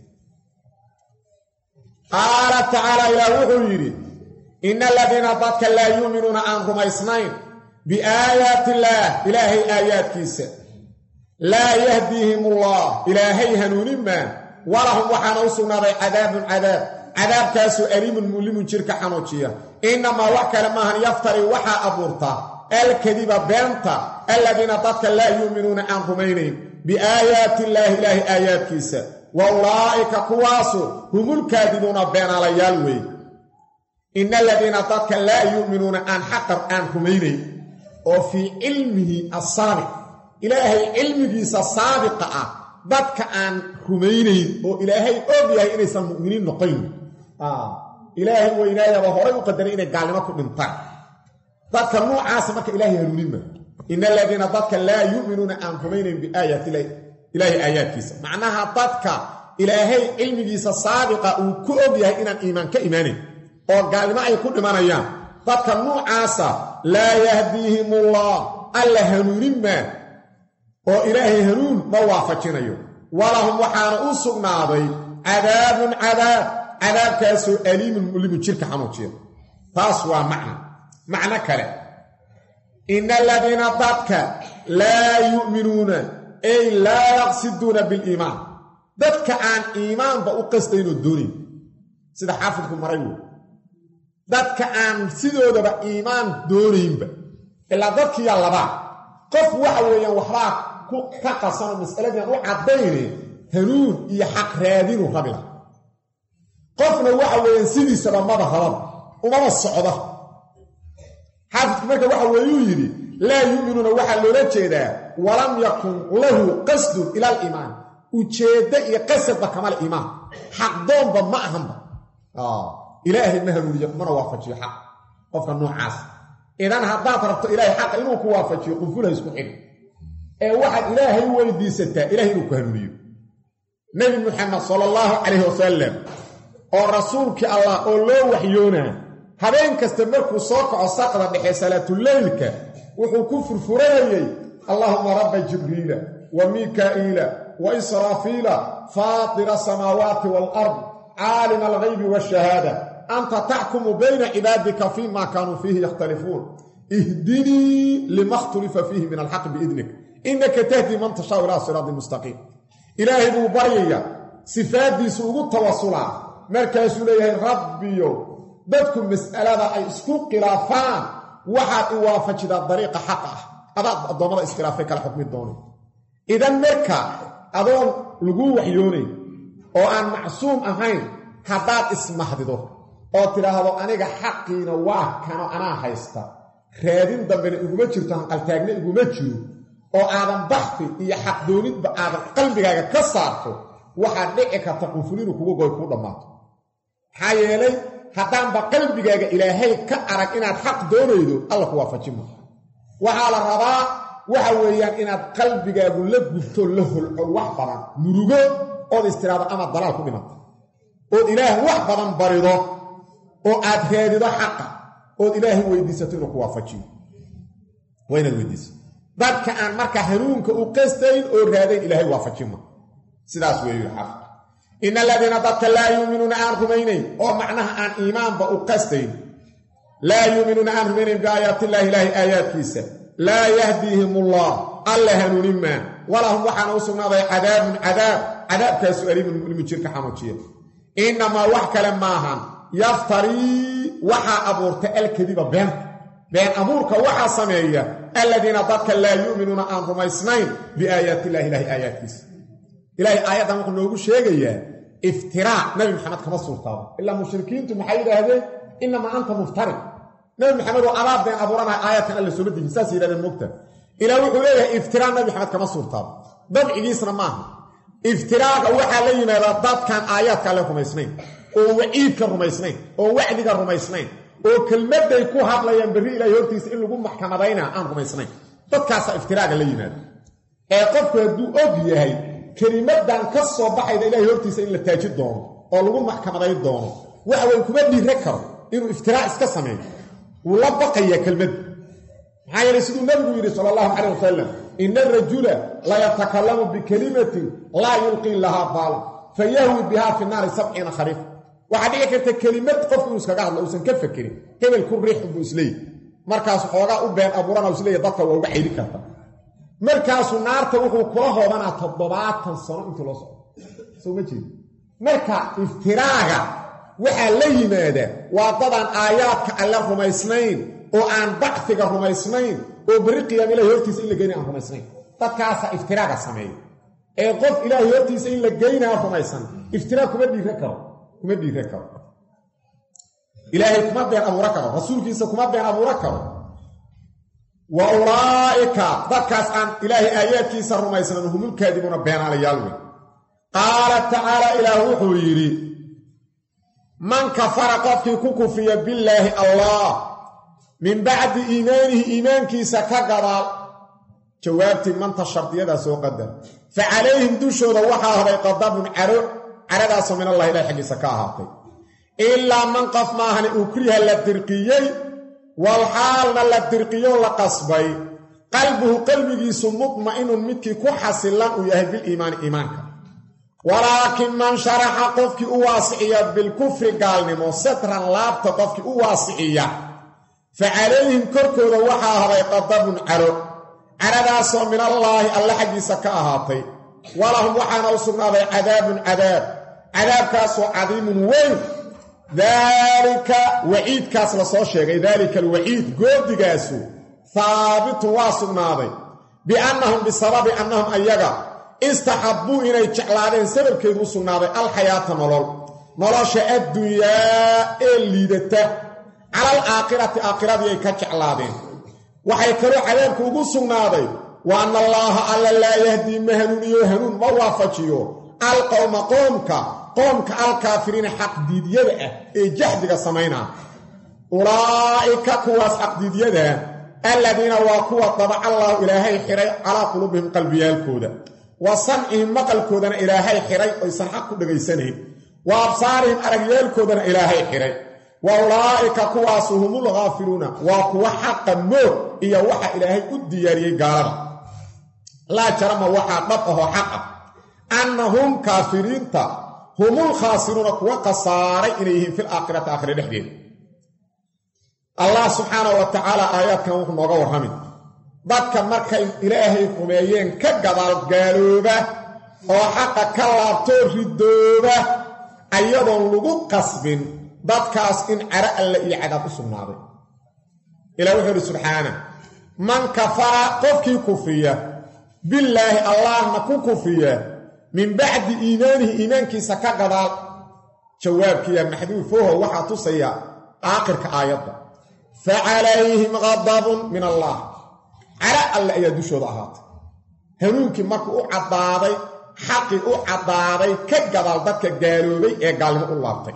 qaala tacaala ilaah wuxuu yidhi ina aladiina dadka laa yuuminuuna aan rumaysnayn biaayaati illaah ilaahay aayaadkiisa laa yahdiihim ullah ilaahay hanuunin maa walahum waxaana u sugnaaday cadaabun cadaabkaasoo aliimun mulimun jirka xanuujiya innamaa wax kale maahan yaftari waxaa abuurta alkadiba beenta aladiina dadka laa yuuminuuna aan rumaynayn biaayaati illaahi ilaahay aayaadkiisa wa ulaa'ika kuwaasu humulkaadibuuna beenaalayaal weeye ina aladiina dadka laa yuuminuuna aan xaqar aan rumaynayn oo fii cilmihi assaabiq ilaahay cilmigiisa saabiqa ah dadka aan rumaynayn oo ilaahay og yahay inaysan mu'miniin noqoyn ilaahay weynaayaba horay u qadaray inay gaalnimo ku dhintaan dadka nuucaasa marka ilaahay hanuuninma ina aladiina dadka laa yu'minuuna aan rumaynayn biaayaati ilaahay aayaadkiisa macnaha dadka ilaahay cilmigiisa saabiqa uu ku og yahay inaan iimaan ka imaanayn oo gaalnimo ay ku dhimanayaan dadka nuucaasa laa yahdiihimullah alla hanuunin maa oo ilaahay hanuun ma waafajinayo walahum waxaana u sugnaaday cadaabun cadaabkaasoo aliimun mulimun jirka xanuujiya taas waa macno kale ina aladiina dadka laa yu'minuuna ay laa yaqsiduuna biliimaan dadka aan iimaanba u qastaynoo doonayn sida xaafidku maray wey dadka aan sidoodaba iimaan doonaynba ilaa dadkiiyaa labaa qof waxa weeyaan waxbaa ka qasanoo mas'aladiiaan u caddayne hanuun iyo xaq raadinu rabila qofna waxa weeyaan sidiisaba maba rababa umaba socda xaafidku marka waxa weeyuu yidhi laa yu'minuuna waxaa loola jeedaa walam yakun lahu qasdun ila aliimaan ujeeddo iyo qasadba kamale iimaan xaqdoonba ma ahanba ilaahay ma hanuuniyo mana waafajiyo xaq qofka noocaas idan haddaad rabto ilaahay xaqa inuu ku waafajiyo qunfulha isku xidhi ee waxaad ilaahay weydiisataa ilahay inuu ku hanuuniyo nebi muxamed sala allahu calayhi wasalam oo rasuulkii allah oo loo waxyoonaa habeen kasta markuu soo kaco saqda dhexe salaatuleylka wuxuu ku furfuranayey allaahuma rabba jibriila wa miikaa'iila wa israafiila faatira asamaawaati waalard caalima alghaybi waashahaada anta taxkumu bayna cibaadika fii ma kaanuu fiihi yakhtalifuun ihdinii lima khtulifa fiihi min alxaqi biidnik innaka tahdii man tashaau ilaa siraadi mustaqiim ilaahay buu baryayaa sifaaddiisu ugu tawasulaa markaasuu leeyahay rabbiyo dadku mas'alada ay isku khilaafaan waxaad i waafajidaa dariiqa xaq ah adaad addoommada iskhilaafay kala xukmi doono idan marka adoon laguu waxyoonay oo aan macsuum ahayn haddaad ismahdido oo tidhaahdo aniga xaqiina waa kano anaa haysta raadin dambena iguma jirto hanqaltaagna iguma jiro oo aadan baxfi iyo xaqdoonidba aadan qalbigaaga ka saarto waxaad dhici karta qunfulinu kugu goy kuu dhammaato maxaa yeelay haddaanba qalbigaaga ilaahay ka arag inaad xaq doonaydo alla ku waafajima waxaa la rabaa waxa weeyaan inaad qalbigaagu la gubto la holco wax badan murugo ood istiraado ama dalaal ku dhimato ood ilaah wax badan barido oo aad raadido xaqa ood ilaahay weydiisato inuu ku waafajiyo waa inaad weydiiso dadka aan marka hanuunka u qastayn oo raadayn ilaahay waafajima sidaas weeyo xaq in alladina dadka laa yuuminuuna aan rumaynayn oo macnaha aan iimaanba u qastayn laa yuuminuuna aan rumaynayn biaayaatillahi ilaahi aayaadkiisa laa yahdiihimullah alla hanuunima walahum waxaana u sugnaaday cadaabun cadaabkaasu aliimun mulmi jirka xanuujiya innamaa wax kale maahan yaftarii waxaa abuurta alkadiba been abuurka waxaa sameeya alladiina dadka laa yu'minuuna aan rumaysnayn biaayaatillahi ilaahi aayaadkiisa ilaahay aayaddan wuxuu noogu sheegayaa iftiraac nabi maxamed kama suurtaabo ilaa mushrikiintu maxay yidhaahdeen innamaa anta muftari nabi maxamed oo abaab been abuuranaya aayadkan alla sooma dejin saas yidhahdeen mogta ilaa wuxuu leeyahay iftiraac nabi maxamed kama suurtaabo dabcigiisna maaha iftiraaga waxaa la yimaadaa dadkaan aayaadka alle rumaysnayn oo waciidka rumaysnayn oo wacdiga rumaysnayn oo kelmadday ku hadlayaan berri ilaahay hortiisa in lagu maxkamadaynaa aan rumaysnayn dadkaasaa iftiraaga la yimaada ee qofku hadduu og yahay kelimadan ka soo baxayda ilaahay hortiisa in la taaji doono oo lagu maxkamaday doono waxa weyn kuma dhiire karo inuu iftiraac iska sameeyo wuu la baqayaa kelmadda maxaa yeelay siduu nabigu yidhi sala allahu calayh wasalam ina arajula la yatakallamu bikelimatin laa yulqii lahaa baalan fayahwi bihaa fi naari 70 khariif waxaa dhici karta kelimad qofku inuu iskaga hadlo uusan ka fakerin hebel ku riix buu isleeyahy markaas xoogaa u been abuurana isleeyahy dadka waa uga xayri karta markaasuu naarta wuxuu kula hoobanaa 70 sano intuu loo socdo soo ma jeedi marka iftiraaga waxaa la yimaada waa dadaan aayaadka alle rumaysnayn oo aan bacfiga rumaysnayn oo berri qiyaama ilahay hortiisa in la geynaa aan rumaysnayn dadkaasaa iftiraaga sameeya ee qof ilaahay hortiisa in la geynaa rumaysan iftiraag kuma dhiire karo ilaahay kuma been abuura karo rasuulkiisa kuma been abuura karo wa ulaa'ika dadkaas aan ilaahay aayaadkiisa rumaysanan humul kaadibuuna beenaalayaal wey qaala tacaala ilaah wuxuu yidhi man kafara qofkii ku kufriya billaahi allah min bacdi iimaanihi iimaankiisa ka gadaal jawaabtii manta shardiyadaa soo qadar fa calayhim dushooda waxaa haday qadabun caradaasoo min allahi ilahi xaggiisa ka ahaatay ilaa man qof maahani ukriha la dirqiyey walxaalna la dirqiyoo la qasbay qalbuhu qalbigiisu mutma'inun midkii ku xasilan uu yahay biliimaani iimaanka walaakin man sharaxa qofkii u waasiciya bilkufri gaalnimo satran laabta qofkii u waasiciya fa calayhim korkooda waxaa haday qadabun caradaasoo min allaahi alle xaggiisa ka ahaatay walahum waxaana u sugnaaday cadaabun cadaabkaasoo cadiimun weyn daalika waciidkaas la soo sheegay daalika alwaciid goodigaasu haabitun waa sugnaaday biannahum bisababi annahum ayaga istaxabbuu inay jeclaadeen sababkeedu u sugnaaday alxayaata nolosha addunyaa ee liidata calal aakhirati aakhiradii ay ka jeclaadeen waxay kaloo cadaabku ugu sugnaaday wa anna allaaha alla laa yahdii ma hanuuniyo hanuun ma waafajiyo alqowma qoomka alkaafiriina xaqdiidyada ah ee jaxdiga samaynaa ulaa'ika kuwaas xaqdiidyada alladiina waa kuwa dabaca allaahu ilaahay xiray calaa quluubihim qalbiyaalkooda wa samcihim maqalkoodana ilaahay xiray oysan xaq ku dhegaysanayn wa absaarihim aragyaalkoodana ilaahay xiray wa ulaa'ika kuwaasu humul khaafiluuna waa kuwa xaqa moog iyo waxa ilaahay u diyaariyey gaalada laa jarama waxaa dhab ahoo xaqa annahum kaafiriinta humul khaasiruuna kuwa khasaaray inay yihiin fil aakhirati aakhira dhexdeeda allah subxaanahu wa tacaala aayaadkan wuxuu nooga warrami dadka markay ilaahay rumeeyeen ka gadaal gaalooba oo xaqa ka laabtoo ridooba ayadoon lagu qasbin dadkaas in cara alle iyo cadaab u sugnaaday ilaa wuxuu idhi subxaana man kafara qofkii kufriya billaahi allahna ku kufriya min bacdi iimaanihi iimaankiisa ka gadaal jawaabkiya maxduufaho waxa tusaya aakhirka aayadda فعليهم غضب من الله على الله ayaa dushooda ahaatay hanuunkii markuu u cadaaday xaqi u cadaaday ka gadaal dadka gaaloobay ee gaalnimo u laabtay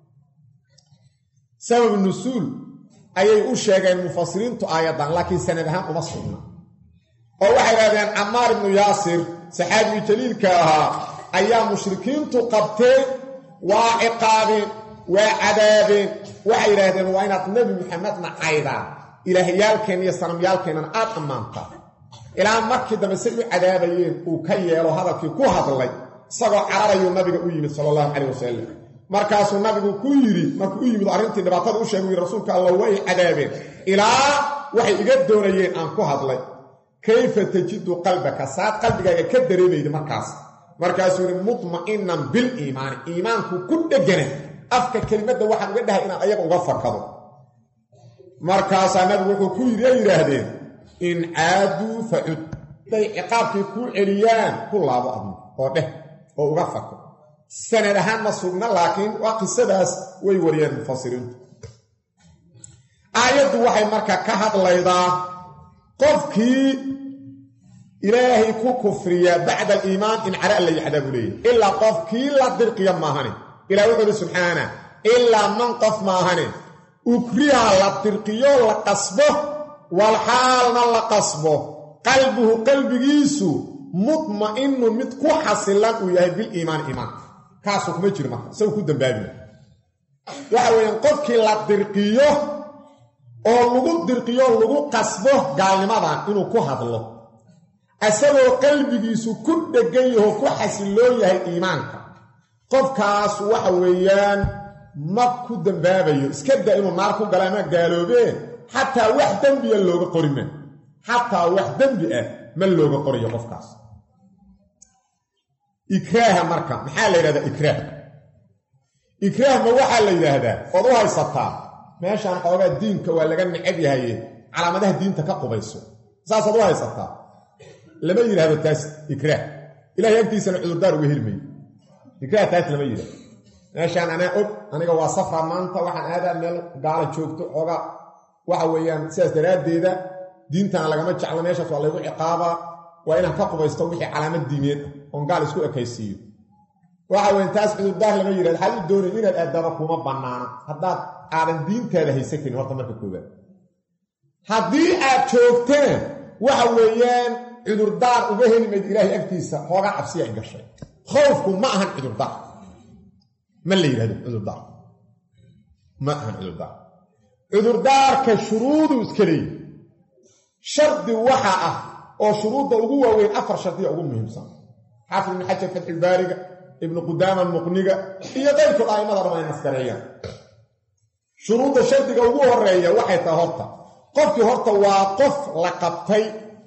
sabab nusuul ayay u sheegeen mufassiriintu aayadan laakiin sanad ahaan uma sugna oo waxay yiraahdeen Ammar ibn Yasir saxaabi jaliilka ahaa ayaa mushrikiintu qabteen waa ciqaabeen waa cadaabeen waxay yiraahdeen waa inaad nabi maxamedna caydaa ilaahiyaalkeen iyo sanamyaalkeenan aad ammaanta ilaa markii dambe si u cadaabayeen uu ka yeelo hadalkii ku hadlay isagoo cararayo nabiga u yimid sallallahu alayhi wasallam markaasuu nabigu ku yiri markuu u yimid arrintii dhibaatada u sheegay rasuulka Allah way cadaabeen ilaa waxay iga doonayeen aan ku hadlay kayfa tajidu qalbaka saad qalbigaaga ka dareemayay markaasuu yiri mutma'innan bil iimaan iimaanku ku dhagana afka kelimada waxaan uga dhahay inaan ayaga uga fakado markaas nabigu wuxuu ku yiraahdeen in aadu fa'ud bay ciqaabkii ku celiyaan ku laabo adna oo dheh oo uga fako sanad ahaan ma sugna laakiin waa qisadaas way wariyeen mufassiriintu aayaddu waxay marka ka hadlaydaa qofkii ilaahay ku kufriya bacda al-iimaan in cara la yahdabu leeyahay illa qofkii la dirqiya maahane إلى وحده سبحانه إلا من قف ماهنه أكرها لطرقيو لقصبه والحال لقصبه قلبه جيسو مطمئن متكو حصلان ويهي بالإيمان إيمان كاسوك مجر مكا سوف كدن بابنا وحاو ينقفك لطرقيو أو لغو الدرقيو لغو قصبه قال لماذا إنو كو هذا الله أسألو جيسو كد جيه كو حصلان يهي إيمانك qofkaas waxa weeyaan ma ku dambaabayo iska daa inuu naar ku galaama gaaloobeen hatta wax dambi looga qorime hatta wax dambi ma looga qoriyo qofkaas ikraaha marka maxaa la yiraahdaa ikraah ma waxa la yiraahdaa oo u haysataa meeshaan xoogaa diinka waa laga necab yahay calaamadaha diinta ka qubayso saas u haysataa lama yiraahdo taas ikraah ilaahay agtiisana cudurdaar uga helmay ikraah taas lama yiraahdo meeshaan aniga waa safar maanta waxaan aadaa meel gaala joogto oga waxa weeyaan sidaas daraadeeda diintan lagama jeclo meeshaas waa lagu ciqaaba waa inaan ka qubaysto wixii calaamad diimeed oo gaal isku ekaysiyo waxa weyn taas cudurdaar lama yiraahdo hal doonay inaad aadaba kuma banaana haddaad aadan diinteeda haysatin horta marka koobaad haddii aad joogteen waxa weeyaan cudurdaar uga heli mayd ilaahay agtiisa hooga cabsi ay gashay خوفكم ما أهن عذردار ما اللي يرهدوا عذردار ما أهن عذردار كشروط وسكري شرط وحاء أو شروط أقوى وين أفر شرطية أقوى مهمة حافظ من حجة فتح البارقة ابن قدامة المقنقة هي ذلك الآية رمين السكرية شروط الشرط أقوى الرئية وحية هورتا قفك هورتا وقف لقبتي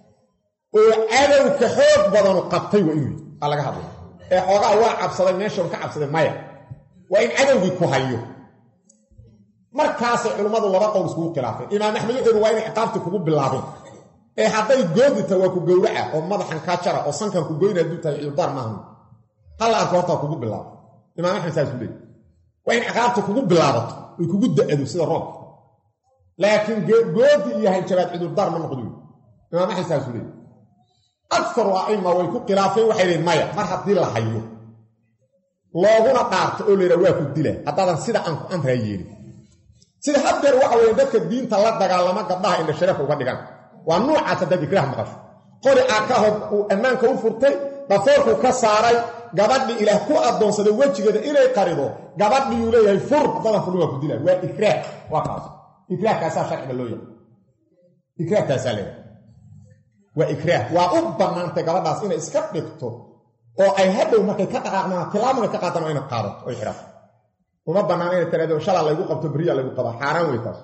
وعلو كحوك بدن قبتي وإنوي على قهر xoogaa waa cabsaday meeshan ka cabsaday maya waa in cadawgii ku hayo markaas culimadu laba qowl isku khilaafeen imaam axmed wuxuu waa in ciqaabta kugu bilaabeen hadday goodita waa ku gowraca oo madaxan ka jara oo sankan ku goynaa duubtay cudurdaar maahan hal arko horta kugu bilaabo imaam axmed saas leeyahay waa in ciqaabta kugu bilaabato oo kugu da'ado sida roob laakiin goodi iyo hanjabaad cudurdaar ma noqdo imaam axmed saas leeyahay أكثر أئمة ويكون خلافين وحيرين مايا مرحب دي لحيو لوغونا قارت أولي رواك الدلة حتى سيدا أنكو أنت هيجيري سيدا حدر وحوة يدك الدين تلات دقال لما قدها إلا الشرف وقدقان والنوع عتدى بكراه مقاش قولي أكاهب وأمانك وفرتي بفورك كساري قبضني إله كو أدون سيدا وجه كده إلي قريضو قبضني يولي يفر حتى فلوك الدلة وإكراه وقاس إكراه كاسا شرح اللوية إكراه كاسا وإكراه وأبا أنت قبضاس إنا إسكت بكتو أو أي هدو مكي كتاقنا تلامنا كتاقنا إنا قارط أو إحراف ومبا نعمين التلاتة وشاء الله يقول قبطو بريا الله يقول حاران ويتاس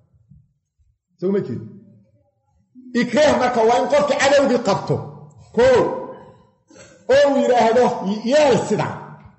سوى مكي إكراه مكا وإن قفك عدو دي قبطو كو أو يراهدو يال سدع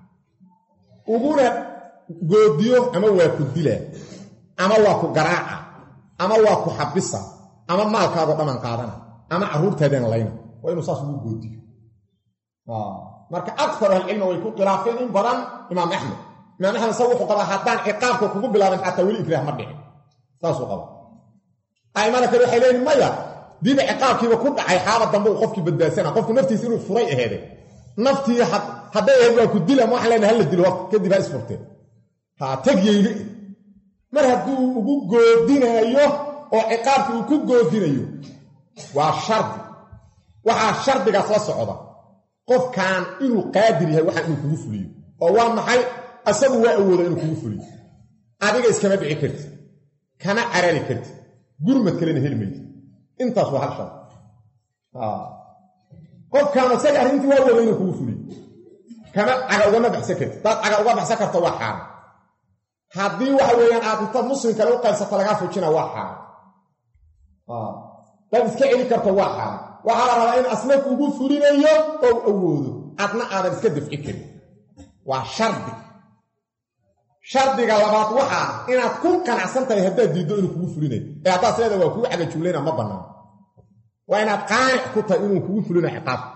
وقونا قوديو أما واكو ديلا أما واكو قراعة أما واكو حبسة أما مالكا وطمان قادنا أما عرورتهدين لين وإنه صاص بوجودي marka akthar al-ilm way ku qiraafeen badan imaam ahmed imaam axmed wuxuu qabaa haddaan ciqaabka kugu bilaaban xataa weli ikraah ma dhicin saasuu qaba aimada kale waxay leeyihin maya diba ciqaabkiiba ku dhacay xaaba dambe uu qofkii badbaadsana qofku naftiisa inuu furay aheede naftii hadday ahayd waa ku dila ma waxaan leenahay hala dilo kadib ha isfurteen tagyeyga mar hadduu ugu goodinayo oo ciqaabkii uu ku goodinayo waa shardi waxaa shardigaas la socda qofkan inuu qaadir yahay waxaan inuu kugu fuliyo oo waa maxay asagu waa awooda inuu kugu fuliyo adiga iskama dhici karti kana carari karti gurmad kalena heli maydi intaas waa hal shar qofkan asaga arrintii waa awooda inuu kugu fuliyo kana caga ugama baxsan karti daad caga uga baxsan karto waa xaaraan haddii waxa weeyaan aad inta muslim kale u qaybsato lagaa fujina waa xaaraan dad iska celi karto waa xaaraan waxaa la rabaa in asna kugu fulinayo oo awoodo adna aadan iska dafci karin waa shardi shardiga labaad waxaa inaad ku qanacsan tahay haddaad diiddo inuu kugu fulinayo ee haddaad leeda waa kugu cagajuglayna ma bannaan waa inaad qaanic ku tahay inuu kugu fulinayo ciqaabta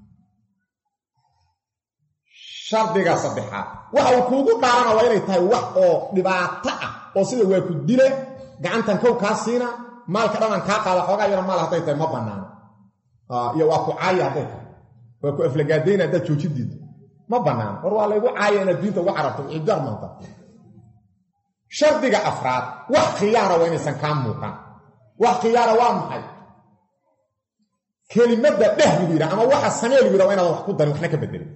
shardiga saddexaad waxa uu kuugu dhaarana waa inay tahay wax oo dhibaato ah oo sida waa ku dile gacantan kow kaa siina maalka dhanaan kaa qaada xoogaa yara maal hadday tahay ma bannaan iyo waa ku caaya hadday tahay waa ku aflagaadayna haddaad jooji diiddo ma bannaan war waa laygu caaya inaad diinta uga carabto cidar maanta shardiga afraad wax khiyaara waa inaysan kaa muuqan wax khiyaara waa maxay kelimadda dheh lagu yidhaha ama waxa samee lagu yidhaha waa inaadan wax ku darin waxna ka bedelin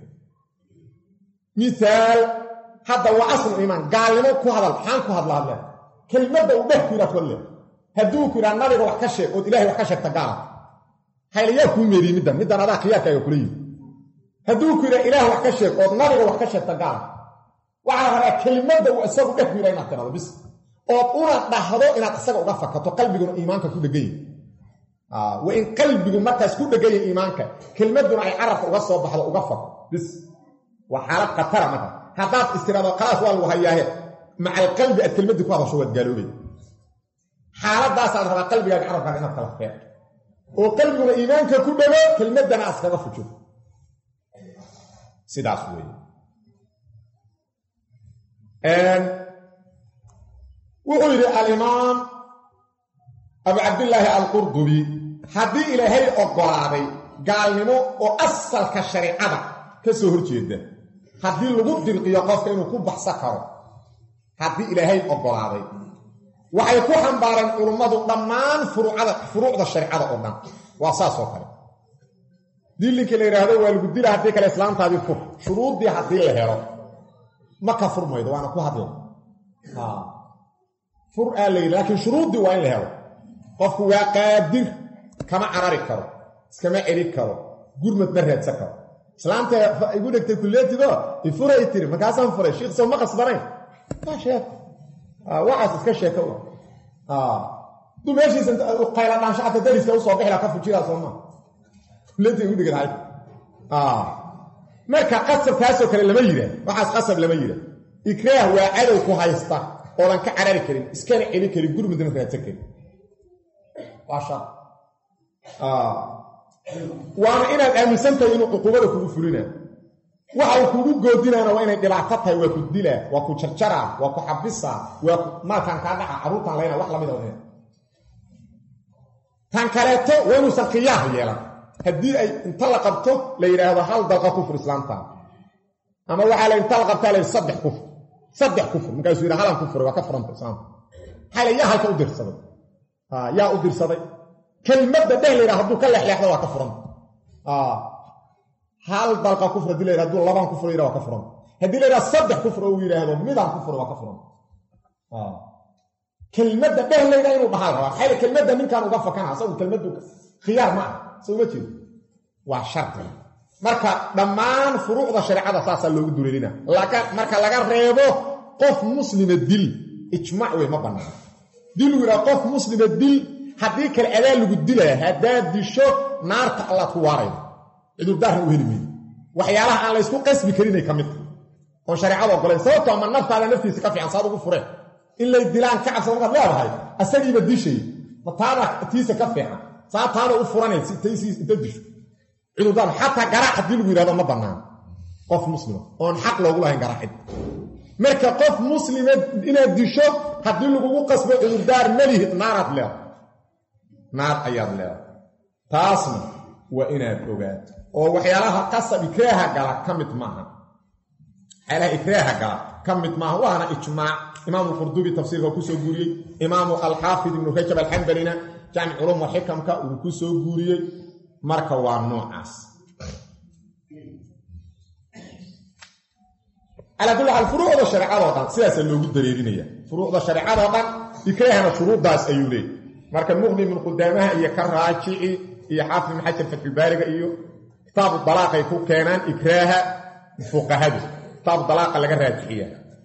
miaal hadda waa aslu iimaan gaalnimo ku hadal maxaan ku hadla hadle kelimadda uu dheh ku yidhaha kodle hadduu ku yidhaha nabiga wax ka sheeg ood ilahay wax ka sheegta gaala haylayaa kuu meeriyey middan adaa khiyaarkaaga kula yimi hadduu ku yidhaha ilaah wax ka sheeg ood nabiga wax ka sheegta gaala waxaa la rabaa kelimadda uu isagu dheh ku yidhaha inaad tirado bis ood una dhahdo inaad isaga uga fakato qalbiguna iimaanka ku dhegan yahy waa in qalbigu markaas ku dhegan yahay iimaanka kelimadduna ay carabka uga soo baxdo uga fako bis waa xaalad khatara marka haddaad istiraado khalaas waa lagu hayaahe maca alqalbi aad kelmaddii ku hadasho waad gaaloobay xaaladaasaad rabaa qalbigaaga carabkaaga inaad kala feeqo oo qalbiguna iimaanka ku dhego kelmaddana askaga fujo sidaas weeye wuxuu yidhi alimaam abu cabdillaahi alqurdubi haddii ilaahay oggolaaday gaalnimo oo asalka shareecada ka soo horjeeda haddii lagu dirqiyo qofka inuu ku baxsan karo haddii ilaahay oggolaaday waxay ku xambaareen culummadu dhammaan furuucda shareecada oo dhan waa saas oo kale dillinkii la yidhaahdo waa lagu dila haddii kale islaamtaadii fur shuruuddii haddii la helo ma ka furmaydo waana ku hadla fur aa la yidhi laakiin shuruuddii waa in la helo qofku waa qaadir kama carari karo iskama celi karo gurmad ma raadsan karo islaamta igu dhegtay kulleetido ifuray tiri markaasaan furay shiikh soo ma qasbanayn waa sheeko waxaas iska sheeko duu meeshiisa qayla dhaanshaxata dariska usoo bixila ka fujidaa soo maa kulleetii igu dheganahay marka qasab kaasoo kale lama yidhaah waxaas qasab lama yidhaah ikraah waa cadow ku haysta oodan ka carari karin iskana celi karin gurmudna raadsan karin waa shar waana inaad aaminsan tahay inuu cuquubada kugu fulinaa waxa uu kugu goodinaana waa inay dhibaato tahay waa ku dilaa waa ku jarjaraa waa ku xabisaa waa maalkan kaa dhaca carruurtan layna wax lamida wadina tan kaleeto waa inuusan khiyaar yeelan haddii ay inta la qabto la yidhaahdo hal dalqa kufur islaamta ama waxaa la inta la qabtaa la saddex kufur markaasuu yidha halan kufur waa ka furanta islaamta maxaa la yaa halka u dirsaday yaa u dirsaday kelmadda dheh la yidhaha hadduu ka leexleexdo waa ka furanta hal dalqa kufr haddii la yidhaha hadduu labaan kufur yidhaha waa ka furanta haddii la yidhaha saddex kufur oo uu yidhaahdo midaan kufur waa ka furanta kelmadda dheh la yidhaha inuu dhaxal rabaa maxaa kelmadda ninkaan uga fakana asagu kelmaddu khiyaar ma ah soo ma jeedo waa sharti marka dhammaan furuucda shareecada saasaa loogu dureerina marka laga reebo qof muslima dil ijmaac wey ma bannaan dil uu yidhaha qof muslima dil haddii kale adaa lagu dilaa haddaad disho naarta allaad ku waarayda cudurdaarna u heli maydo waxyaalaha aan laysku qasbi karinay ka mid tahay oon shareecada oggolayn sababtoo ma naftaada naftiisa ka fiican saad ugu fureen in lay dilaan ka cabsan markaad leedahay asagiiba dishay ma taana tiisa ka fiican saa taana u furanayd inta disho cudurdaar xataa garaac haddii lagu yidhahdo ma bannaan qof muslima oon xaq loogu lahayn garaacid marka qof muslima inaad disho haddii lagugu qasbo cudurdaar malihid naaraad leedahay naar ayaad leedahay taasna waa inaad ogaato oo waxyaalaha qasab ikraaha gala ka mid maaha waxyaalaha ikraaha gala ka mid maaha waana ijmaac imaamu qurdubi tafsiirka ku soo guuriyey imaamu alxaafid ibnu rajab alxambalina jaamic culum wa xikamka uu ku soo guuriyey marka waa noocaas على كل حال فروع الشريعه ودان سياسه لوgu dareerinaya furuucda shariicada wadaan ikraahana shuruudaas ayuu leeyahay marka muqni min qudamaha iyo karaaji iyo xaafid maxajir fatul baariga iyo kitaab talaaq ay ku keenaan ikraaha fuqahadu kitaab talaaq laga raajixiya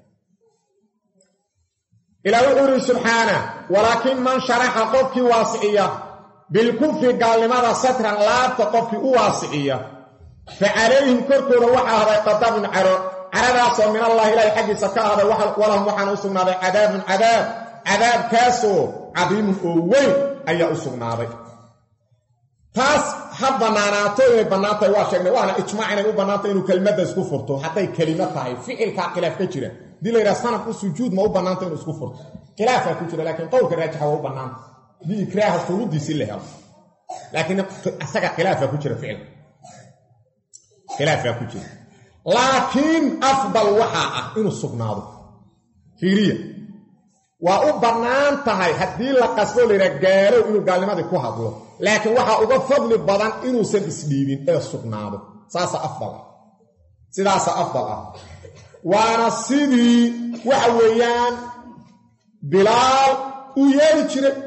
ila wuxuu subhana walakin man sharaha qofki waasiya bil kufri gaalimada satran la taqfi u waasiya fa alayhim kurkuna waxa hada qadabun aro عرضاس من الله إلى حق سكاهد ولهم وحن أسقنا ذي عذاب كاسو عظيم أوي أي أسقنا ذي تاس حب بناتي بناتي واشقنا وانا اجماعنا بناتي إنه كلمة اسكفرته حتى كلمتها فعل كخلاف كتيرة دي لي رسانة السجود ما هو بناتي إنه اسكفرته خلاف كتيرة لكن قول كراجح هو بنات دي إكراه الشروط دي سلها لكن أسقى خلاف كتيرة فعل خلاف كتيرة لكن أفضل وحاء إنه السقناض فيريا وأبنان تهي هدي لقصوا لرجاله إنه قال لماذا كوهدوا لكن وحاء أفضل بدن إنه سبسليبين إنه السقناض ساسا أفضل وانا سيدي وحويان بلال ويالي تشري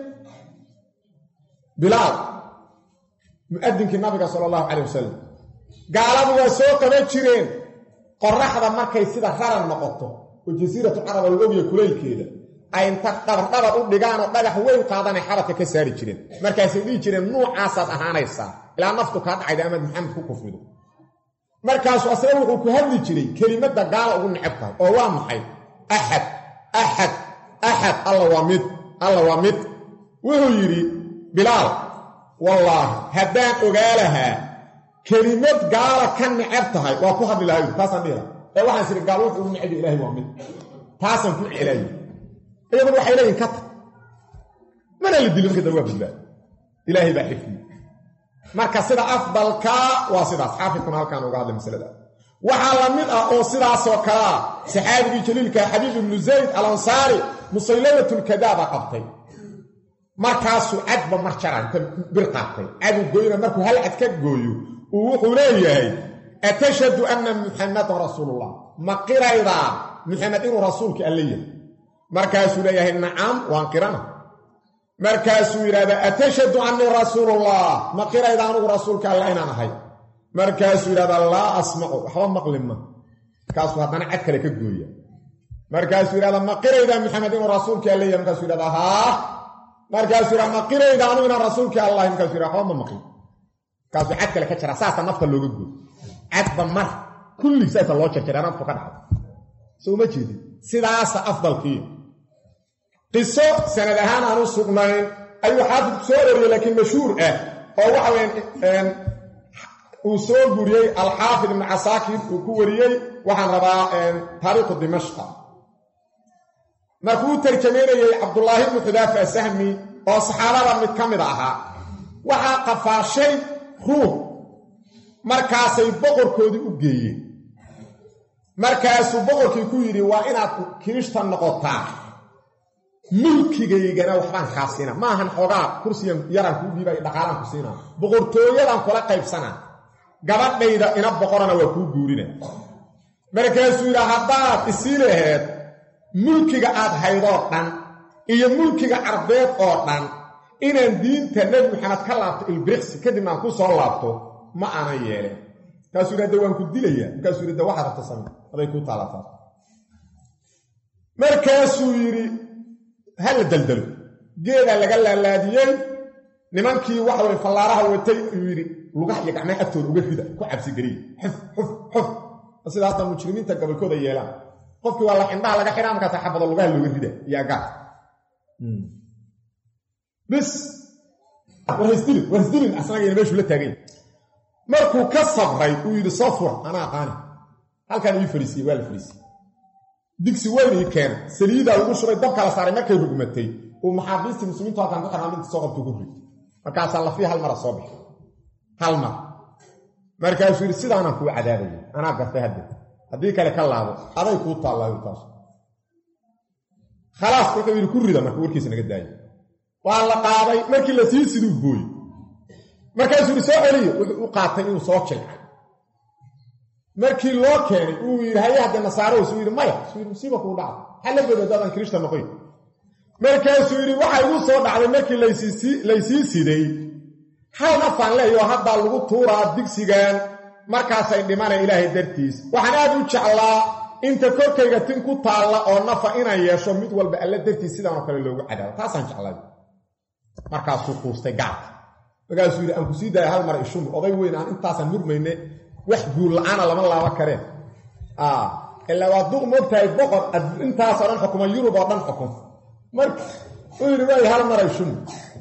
بلال مؤذن كالنبي صلى الله عليه وسلم قالوا وسوق بيتشرين qorraxda markay sida raran noqoto oo jasiiratu arab loogiyo kuleelkeeda ay inta qabar u dhigaan oo dhagax weyn qaadanay xaraka ka saari jireen markaas ay dhigi jireen nuucaas ahaanaysa ilaa naftu ka dhacay ama maxamed ku kufrido markaas asal wuxuu ku hadli jiray kelimada gaal ugu necebtahay oo waa maxay ahad Allah waa mid wuxuu yiri bilaal wallahi hadaan ogaalaha كلمات قال كان نعبتها وكو هذه لا تاسن ديرا اي waxaan sir gaal wuxuu nacib ilaahi waa mid taasan ku ilaahi ayadu waxay leeyihiin kat mana la dilin kada waa bilaa ilaahi baa xifni marka sida afdalka waa sida xaafidkuna halkaan uga hadlay masalada waxa la mid ah oo sidaas oo kala saxaabiga jaliilka xabiib ibn zayd al-ansari musaylatul kadaba qabtay markaas adba marjaran birqaatay adu gooyna markuu hal ad ka gooyo wuxuu leeyahay atashhadu anna muhammadan rasuulullah maqirayda muhammadin rasuulka allayhi markaasuu leeyahay nacam waan qirana markaasuu yiraahdo atashhadu anna rasuulullah maqirayda anu rasuulka allah inaan ahay markaasuu yiraahdo la asma'u waxba maqlima markaasuu hadana cad kale ka gooya markaasuu yiraahdo maqirayda muhammadin rasuulka allayhi markaasuu yiraahdo haa markaasuu yiraahdo maqirayda anu inaan rasuulka allah markaasuu yiraahdo waxba maqlin kaasoo cad kale ka jira saasa nafta looga gooy cadba mar kulli saasa loo jarjara nafta ka dhacdo soo ma jeedin sidaas afdalkii qiso sanad ahaan aanu sugnayn ayuu xaafid soo oriyay laakiin mashhuur ah oo waxa weyn uu soo guriyay al-Haafid ibn Asakir uu ku wariyay waxaan rabaa taariikh Dimashq markuu tarjumeeyay Abdullah ibn Hudayfa as-Sahmi oo saxaabada mid kamid ahaa waxa qafaashay ruux markaasay boqorkoodii u geeyeen markaasuu boqorkii ku yiri waa inaad kirishtan noqotaa mulkigaygana waxbaan kaasina maahan xogaa kursiyan yaran ku dhiibay dhaqaalan ku siina boqortooyadan kula qaybsana gabadhayda ina boqorana waa ku guurina markaasuu yiri haddaad isiileed mulkiga aad haydo dhan iyo mulkiga carbeed oo dhan inaan diinta nabi maxamed ka laabto ilbirqsi kadib aan ku soo laabto ma ana yeeleen kaasuu yiraahdo waan ku dilaya kaasuu yiraahdo waxa rabta samee aday ku taalataa markaasuu yiri hal daldalo geeda laga laalaadiyay nimankii waxa way fallaaraha watay yiri lugaha iyo gacmaha agtooda uga rida ku cabsi gariy xuf sidaas mujrimiinta gobolkooda yeelaan qofkii waa la xindhaha laga xiraa marka saxaabada lugaha looga rida iyo gaar بس وهزدلين أصلاً ينبيش ولا تاقين مركو كصبري ويدي صفر أنا أقاني هل كان يفريسي ولا فريسي digsi weyn ii keena saliida lagu shubay dabka la saaray markay rugmatay oo maxaabiistii muslimiintu halkan ku xirnaa mid soo qabto ku rid markaasaa la hal mar soo bixi hal mar markaasuu yidhi sidaanaan kuu cadaabaya anaa gartay haddii kale ka laabo aday kuu taallaayo taas khalaas wuxuu yidhi ku rida marka warkiisa naga daayo waa la qaaday markii la sii siduu gooyey markaasuu yidhi soo celiyo wuxuu u qaatay inuu soo jilcay markii loo keenay uu yidhi haye haddee nasaaro suu yidhi maya suu yidhi musiiba kuu dhacda maxaa la goda haddaadan kirishta noqoyn markaasuu yidhi waxay igu soo dhacday markii laysii siday hal nafaan leeyo haddaa lagu tuuraa digsigan markaasay dhimanay ilaahay dartiis waxaan aad u jeclaa inta korkayga tin ku taalla oo nafa inaan yeesho mid walba alla dartiis sidaanoo kale loogu cadaabo taasaan jeclay markaasuu quustay gacta markaasuu yidhi aan ku sii daaya hal mar ishumur oday weyn aan intaasaan murmayne wax guul la-aana lama laaba kareen ilaa waa duq moogtahay boqor intaasoo dhan xukuma yurub oo dhan xukun marka uu yidhi waay hal mar ishumur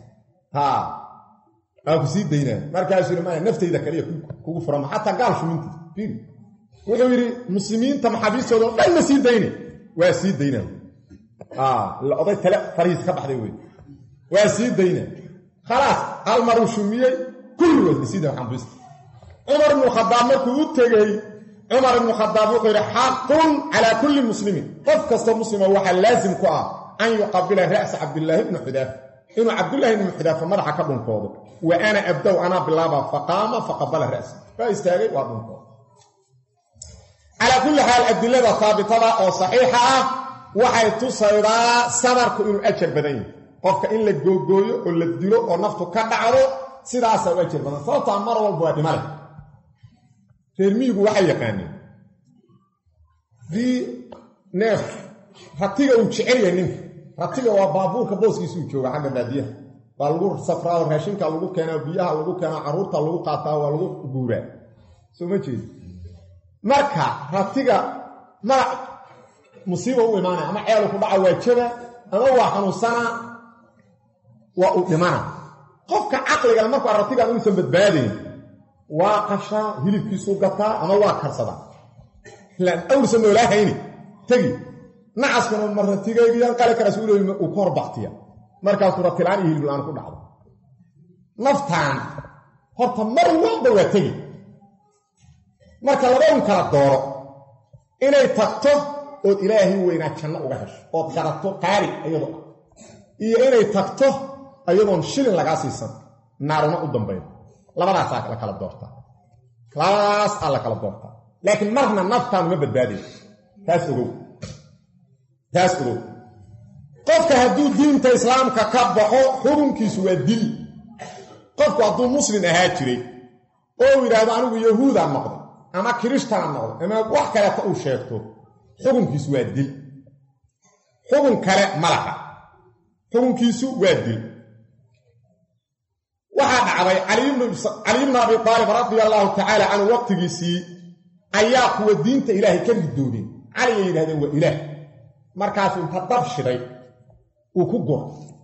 aan ku sii daynaa markaasuu yidhi maya naftayda kaliya kugu furama xataa gaal shumintiis wuxuu yidhi muslimiinta maxaabiistooda oo dhan ma sii dayne waa sii daynaa oday tale farihiis ka baxday wey waa sii daynaa khalaas hal maruu shumiyey kulligood masiida maxaabiista cumar ibnu khadaab markuu u tegey cumar ibnu khadaab wuxuu yidhi xaqun calaa kulli muslimin qof kastoo muslima waxaa laasim ku ah an yuqabila ra'sa cabdillaahi ibni xudaafa inuu cabdullaahi ibni xudaafa madaxa ka dhunkoodo wa ana abdow anaa bilaaba faqaama faqabala ra'sa waa istaagay waa dhunkooda calaa kulli xaal adilada haabitada oo saxiixa ah waxay tusaydaa sabarku inuu ajar badan yahay qofka in la googooyo oo la dilo oo naftu ka dhacdo sidaasaa u ajar badan sababtaa mar walba waa dhimale reer miyigu waxay yaqaaneen dii neef ratiga uu jecel yahay ninka ratiga waa baabuurka booskiisuu jooga xagga baadiyaha waa lagu safraa oo raashinka lagu keenaa biyaha lagu keenaa carruurta lagu qaataa waa lagu guuraa soo ma jeedi marka ratiga magac musiiba u imaanaya ama ceelu ku dhaca waa jaba ama waa xanuunsanaa waa u dhimana qofka caqligana markuu ratigaan uusan badbaadayn waa qashaa hilibkiisuu gataa ama waa karsadaa ilaan awrsan noolaahayni tegi nacaskuna ma ratigaygiyan qali karaas uu ka hor baktiya markaasuu ratilaan iyo hiliblaan ku dhacdo naftaan horta mar walba waa tegi marka laba un kala dooro inay tagto ood ilaahay weynaa janno uga hesho ood garato qaari iyadoo ah iyo inay tagto ayadoon shilin lagaa siisan naaruna u dambayn labadaasaa la kala doortaa labadaas aa la kala doortaa laakiin marna naftaanu ma badbaadayo taas ogow qofka hadduu diinta islaamka ka baxo xukunkiisu waa dil qofku hadduu muslim ahaa jiray oo uu yidhaahdo anigu yahuudaan noqday ama kirishtaan noqday ama wax kaleeta uu sheegto xukunkiisu waa dil xukun kale ma laha xukunkiisu waa dil waxaa dhacday cali ibnu abi aalib radia allaahu tacaala canhu waqtigiisii ayaa kuwa diinta ilaahay ka ridoobeen cali ay yidhahdeen waa ilaah markaasuu inta dab shiday uu ku gura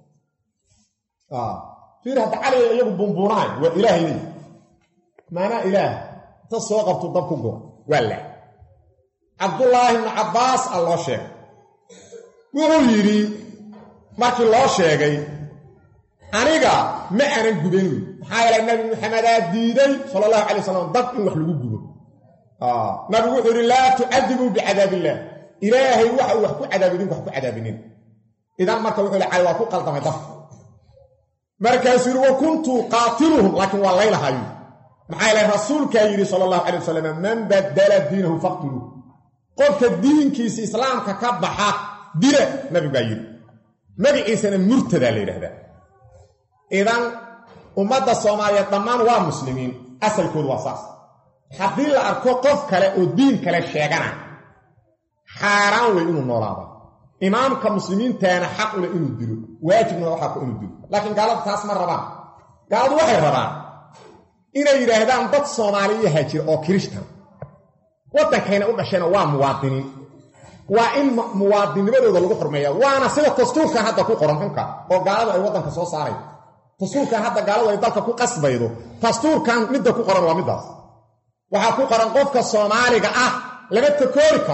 fiir hadda caliga iyagu bumbuunahay waa ilaahayni maanaa ilaah inta soo qabtu dab ku gura waa laa cabdullaahi ibnu cabbaas a loo sheegay wuxuu yidhi markii loo sheegay aniga ma aanan gubayn maxaa yeelay nabi maxamedaa diiday sala allahu calay wasalam dab in wax lagu gubo nabigu wuxuu yidhi laa tucadibuu bicadaabillaah ilaahay waxa uu wax ku cadaabo idinku wax ku cadaabinin idan marka wuxuu yidhi cali waa ku qaldamay dabka markaasuu yidhi wa kuntu qaatiluhum laakiin waa laylahayu maxaa yeelay rasuulkaa yidhi sala allahu calay wasalam man badala diinahu faqtuluuh qofka diinkiisa islaamka ka baxa dila nabigaa yidhi magaciisana murtadaa la yidhahdaa idan ummadda soomaaliyeed dhammaan waa muslimiin asalkoodu waa saas haddii la arko qof kale oo diin kale sheegana xaaraan wey inuu noolaada imaamka muslimiintaana xaq ule inuu dilo waajibna waxaa ku inuu dilo laakiin gaaladu taas ma rabaan gaaladu waxay rabaan inay yidhaahdaan dad soomaaliyaha jira oo kirishtan waddankayna u dhashayna waa muwaadiniin waa in muwaadinnimadooda lagu xurmeeya waana sida dastuurkan hadda ku qoran xunka oo gaaladu ay waddanka soo saaraydo dastuurkan hadda gaaladu ay dalka ku qasbaydo dastuurkan midda ku qoran waa middaas waxaa ku qoran qofka soomaaliga ah lama takoori karo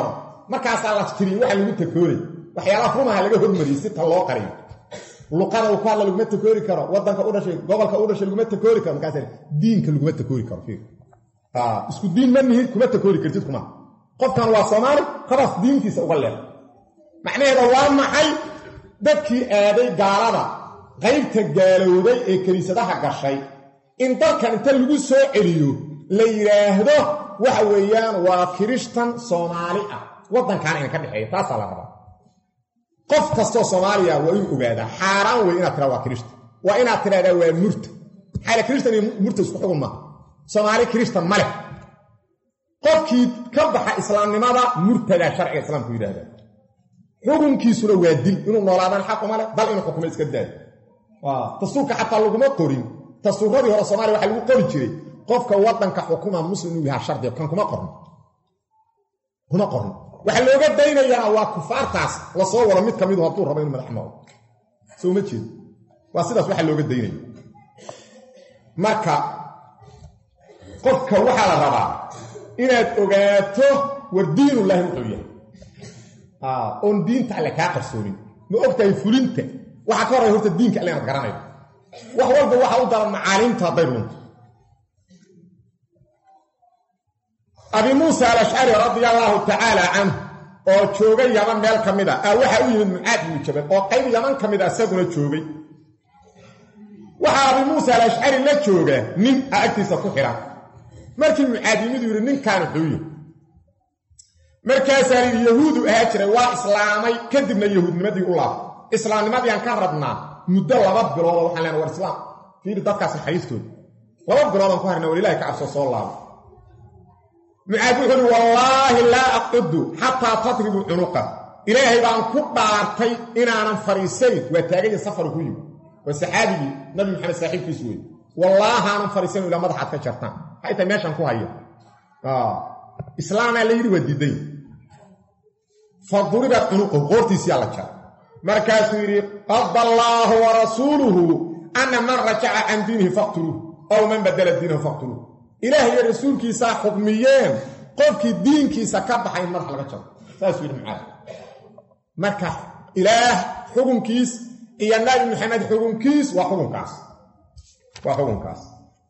markaas la tiri waxa lagu takoori waxyaalaha rumaha laga hormariyay si ta loo qariyo luqada uu ka lagu takoori karo wadanka u dhashay gobolka u dhashay lagu takoori karo markaas diinka lagu takoori karo isku diin ma nihid kuma takoori kartid kuma qofkan waa Soomaali khalas diintiisa uga leeyahay macnaheedu waa maxay dadkii aaday gaalada qaybta gaalowday ee kaniisadaha gashay in dalkan inta lagu soo celiyo la yiraahdo waxa weeyaan waa Kirishtan Soomaali ah wadankan in ka dhaxeeyo taas la rabaa qof kasto Soomaaliya waa in ogaada xaraan way inaad tira waa Kirishtan waa inaad tiraahdaa waa murta xala Kirishtan iyo murta isku xukun ma Soomaali Kirishtan male qofkii ka baxa islaamnimada murtada sharciga islaamku yiraahdo xukunkiisuna waa dil inuu noolaadaan xaq uma leh bal inuu xukumo iska daayo tasuuka xataa laguma qorin tasuuradii hore Soomaaliya waxa lagu qori jiray qofka wadanka xukuma muslim uu yahay shardi kan kuma qorno waxa looga daynayaa waa kufaartaas la soo wada mid kamid ah tuu rabo inuu madax noqdo soo ma jeed waa sidaas waxa looga daynaya marka qofka waxa la rabaa inaad ogaato war diinu Ilaahi wuxuu yahay on diinta alle ka qarsoonin ma ogtahay fulinta waxa ka horeeya horta diinka alle aad garanaydo wax walba waxa u daran macaalimta dayrun Abi Musa al-Ash'ari radiyallahu ta'ala anhu oo joogay Yaman meel kamida waxa uu yimid Mu'aad ibn Jabal oo qayb Yaman kamida asaguna joogay waxa Abi Musa al-Ash'ari la jooga nin agtiisa ku xiran markii Mu'aad yimid yiri ninkaan xuuyo markaas ay yahuudu jiray waa islaamay kadibna yahuudnimadii u laab islaamnimadii aan ka rabnaa muddo 2 bilood waxaan leenahay war islaam fiir dadkaas xariistood 2 bilood aan ku harnaa Ilaahay ka cabso soo laab Mu'aad wuxuu wallaahi la aqdu hatta tadribu unuqa Ilaahay baan ku dhaartay inaanan fariisayn waa taagay safar ku yimid waa saxaabi nabi Muhammad saaxiibkiisu weey wallaahi aanan fariisayn ila madaxad ka jartaan hayta meeshan ku hayo islaamna la yiri wadiday faduribat unuqa qortiisi alla jar markaas yiri qadallahu wa rasuluhu anna man raja'a an dinihi faqtuluhu aw man badala dinahu faqtuluhu Ilaahay iyo rasuulkiisa xukmiyeen qofkii diinkiisa ka baxay madax laga jaro saas yiri Mu'aad marka Ilaah xukunkiis iyo Nabi Muhammad xukunkiis waa xukunkaas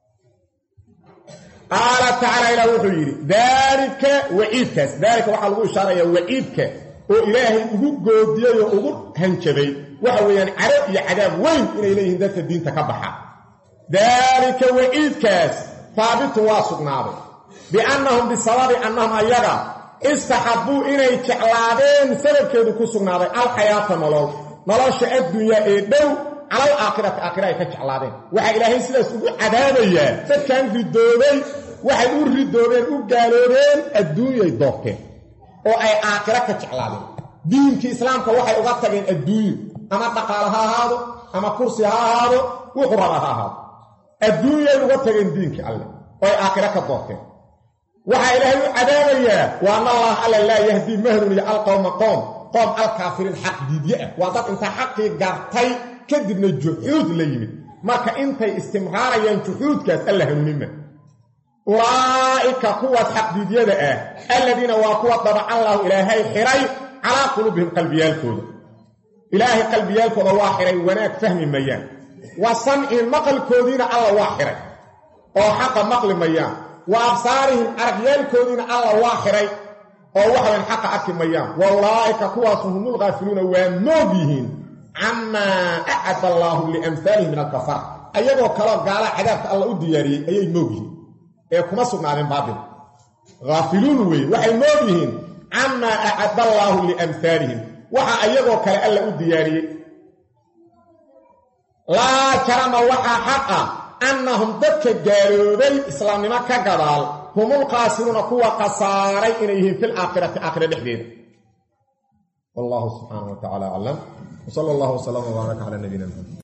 قال تعالى إلى وحيري ذلك وعيدك ذلك وحا لغو إشارة وعيدك وإلهي أقول قودية وأقول هنشبي وحوى يعني عرب يعذاب وين إلى إليه ذات الدين تكبحا ذلك وعيدك ثابت واثق نابه بأنهم بالصواب أنهم أيضا استحبوا إليه كعلادين سبب كيدو كسوق نابه الحياة نلال شيء الدنيا إيدو على الآخرة كعلادين وحا إلهي سيدة سوء عذابية فكان في الدوبين waxay u ridooden u gaalooden adduunyo doorteen oo ay aakhira ka jeclaadeen diinka islaamka waxay uga tageen adduunyo ama dhaqaalaha ahaado ama kursi ha ahaado wuxuu rabaa ha ahaado adduunyo uga tageen diinka alle oo ay aakhira ka doorteen waxa ilaahay u cadaabayaa wa Allah alla la yahdi mahdun ya alqawma qawm al-kafirin haq diidiya waa dad inta xaqi gartay kadibna juhuud la yimid marka intay istimraarayaan juhuudkaas alla hanuunima أولئك قوة حقيقية الذين وقوة طبع الله إلهي حري على قلوبهم قلبيالكود إلهي قلبيالكود الله حري وناك فهم ميان وصنع مقل كودين الله واحري وحق مقل ميان وأبصارهم أرقيالكودين الله واحري ووحوى حق أكي ميان وأولئك قوة هم الغافلون وموبيهين عما أعد الله لأمثالهم من الكفار أيضا كلام قال عذاب الله أدياري أي موبيهين كما سقناهم باطل غافلون وحي موبيهين عما أعد الله لأمثالهم وحا أيضا كلا ألا أدياري لا كرم وحا حقا أنهم ضدك جارودي إسلام مكة قبال هم القاسرون قوة قصاري إليهم في الآخرة آخر الحديد والله سبحانه وتعالى أعلم وصلى الله وسلم وبارك على نبينا محمد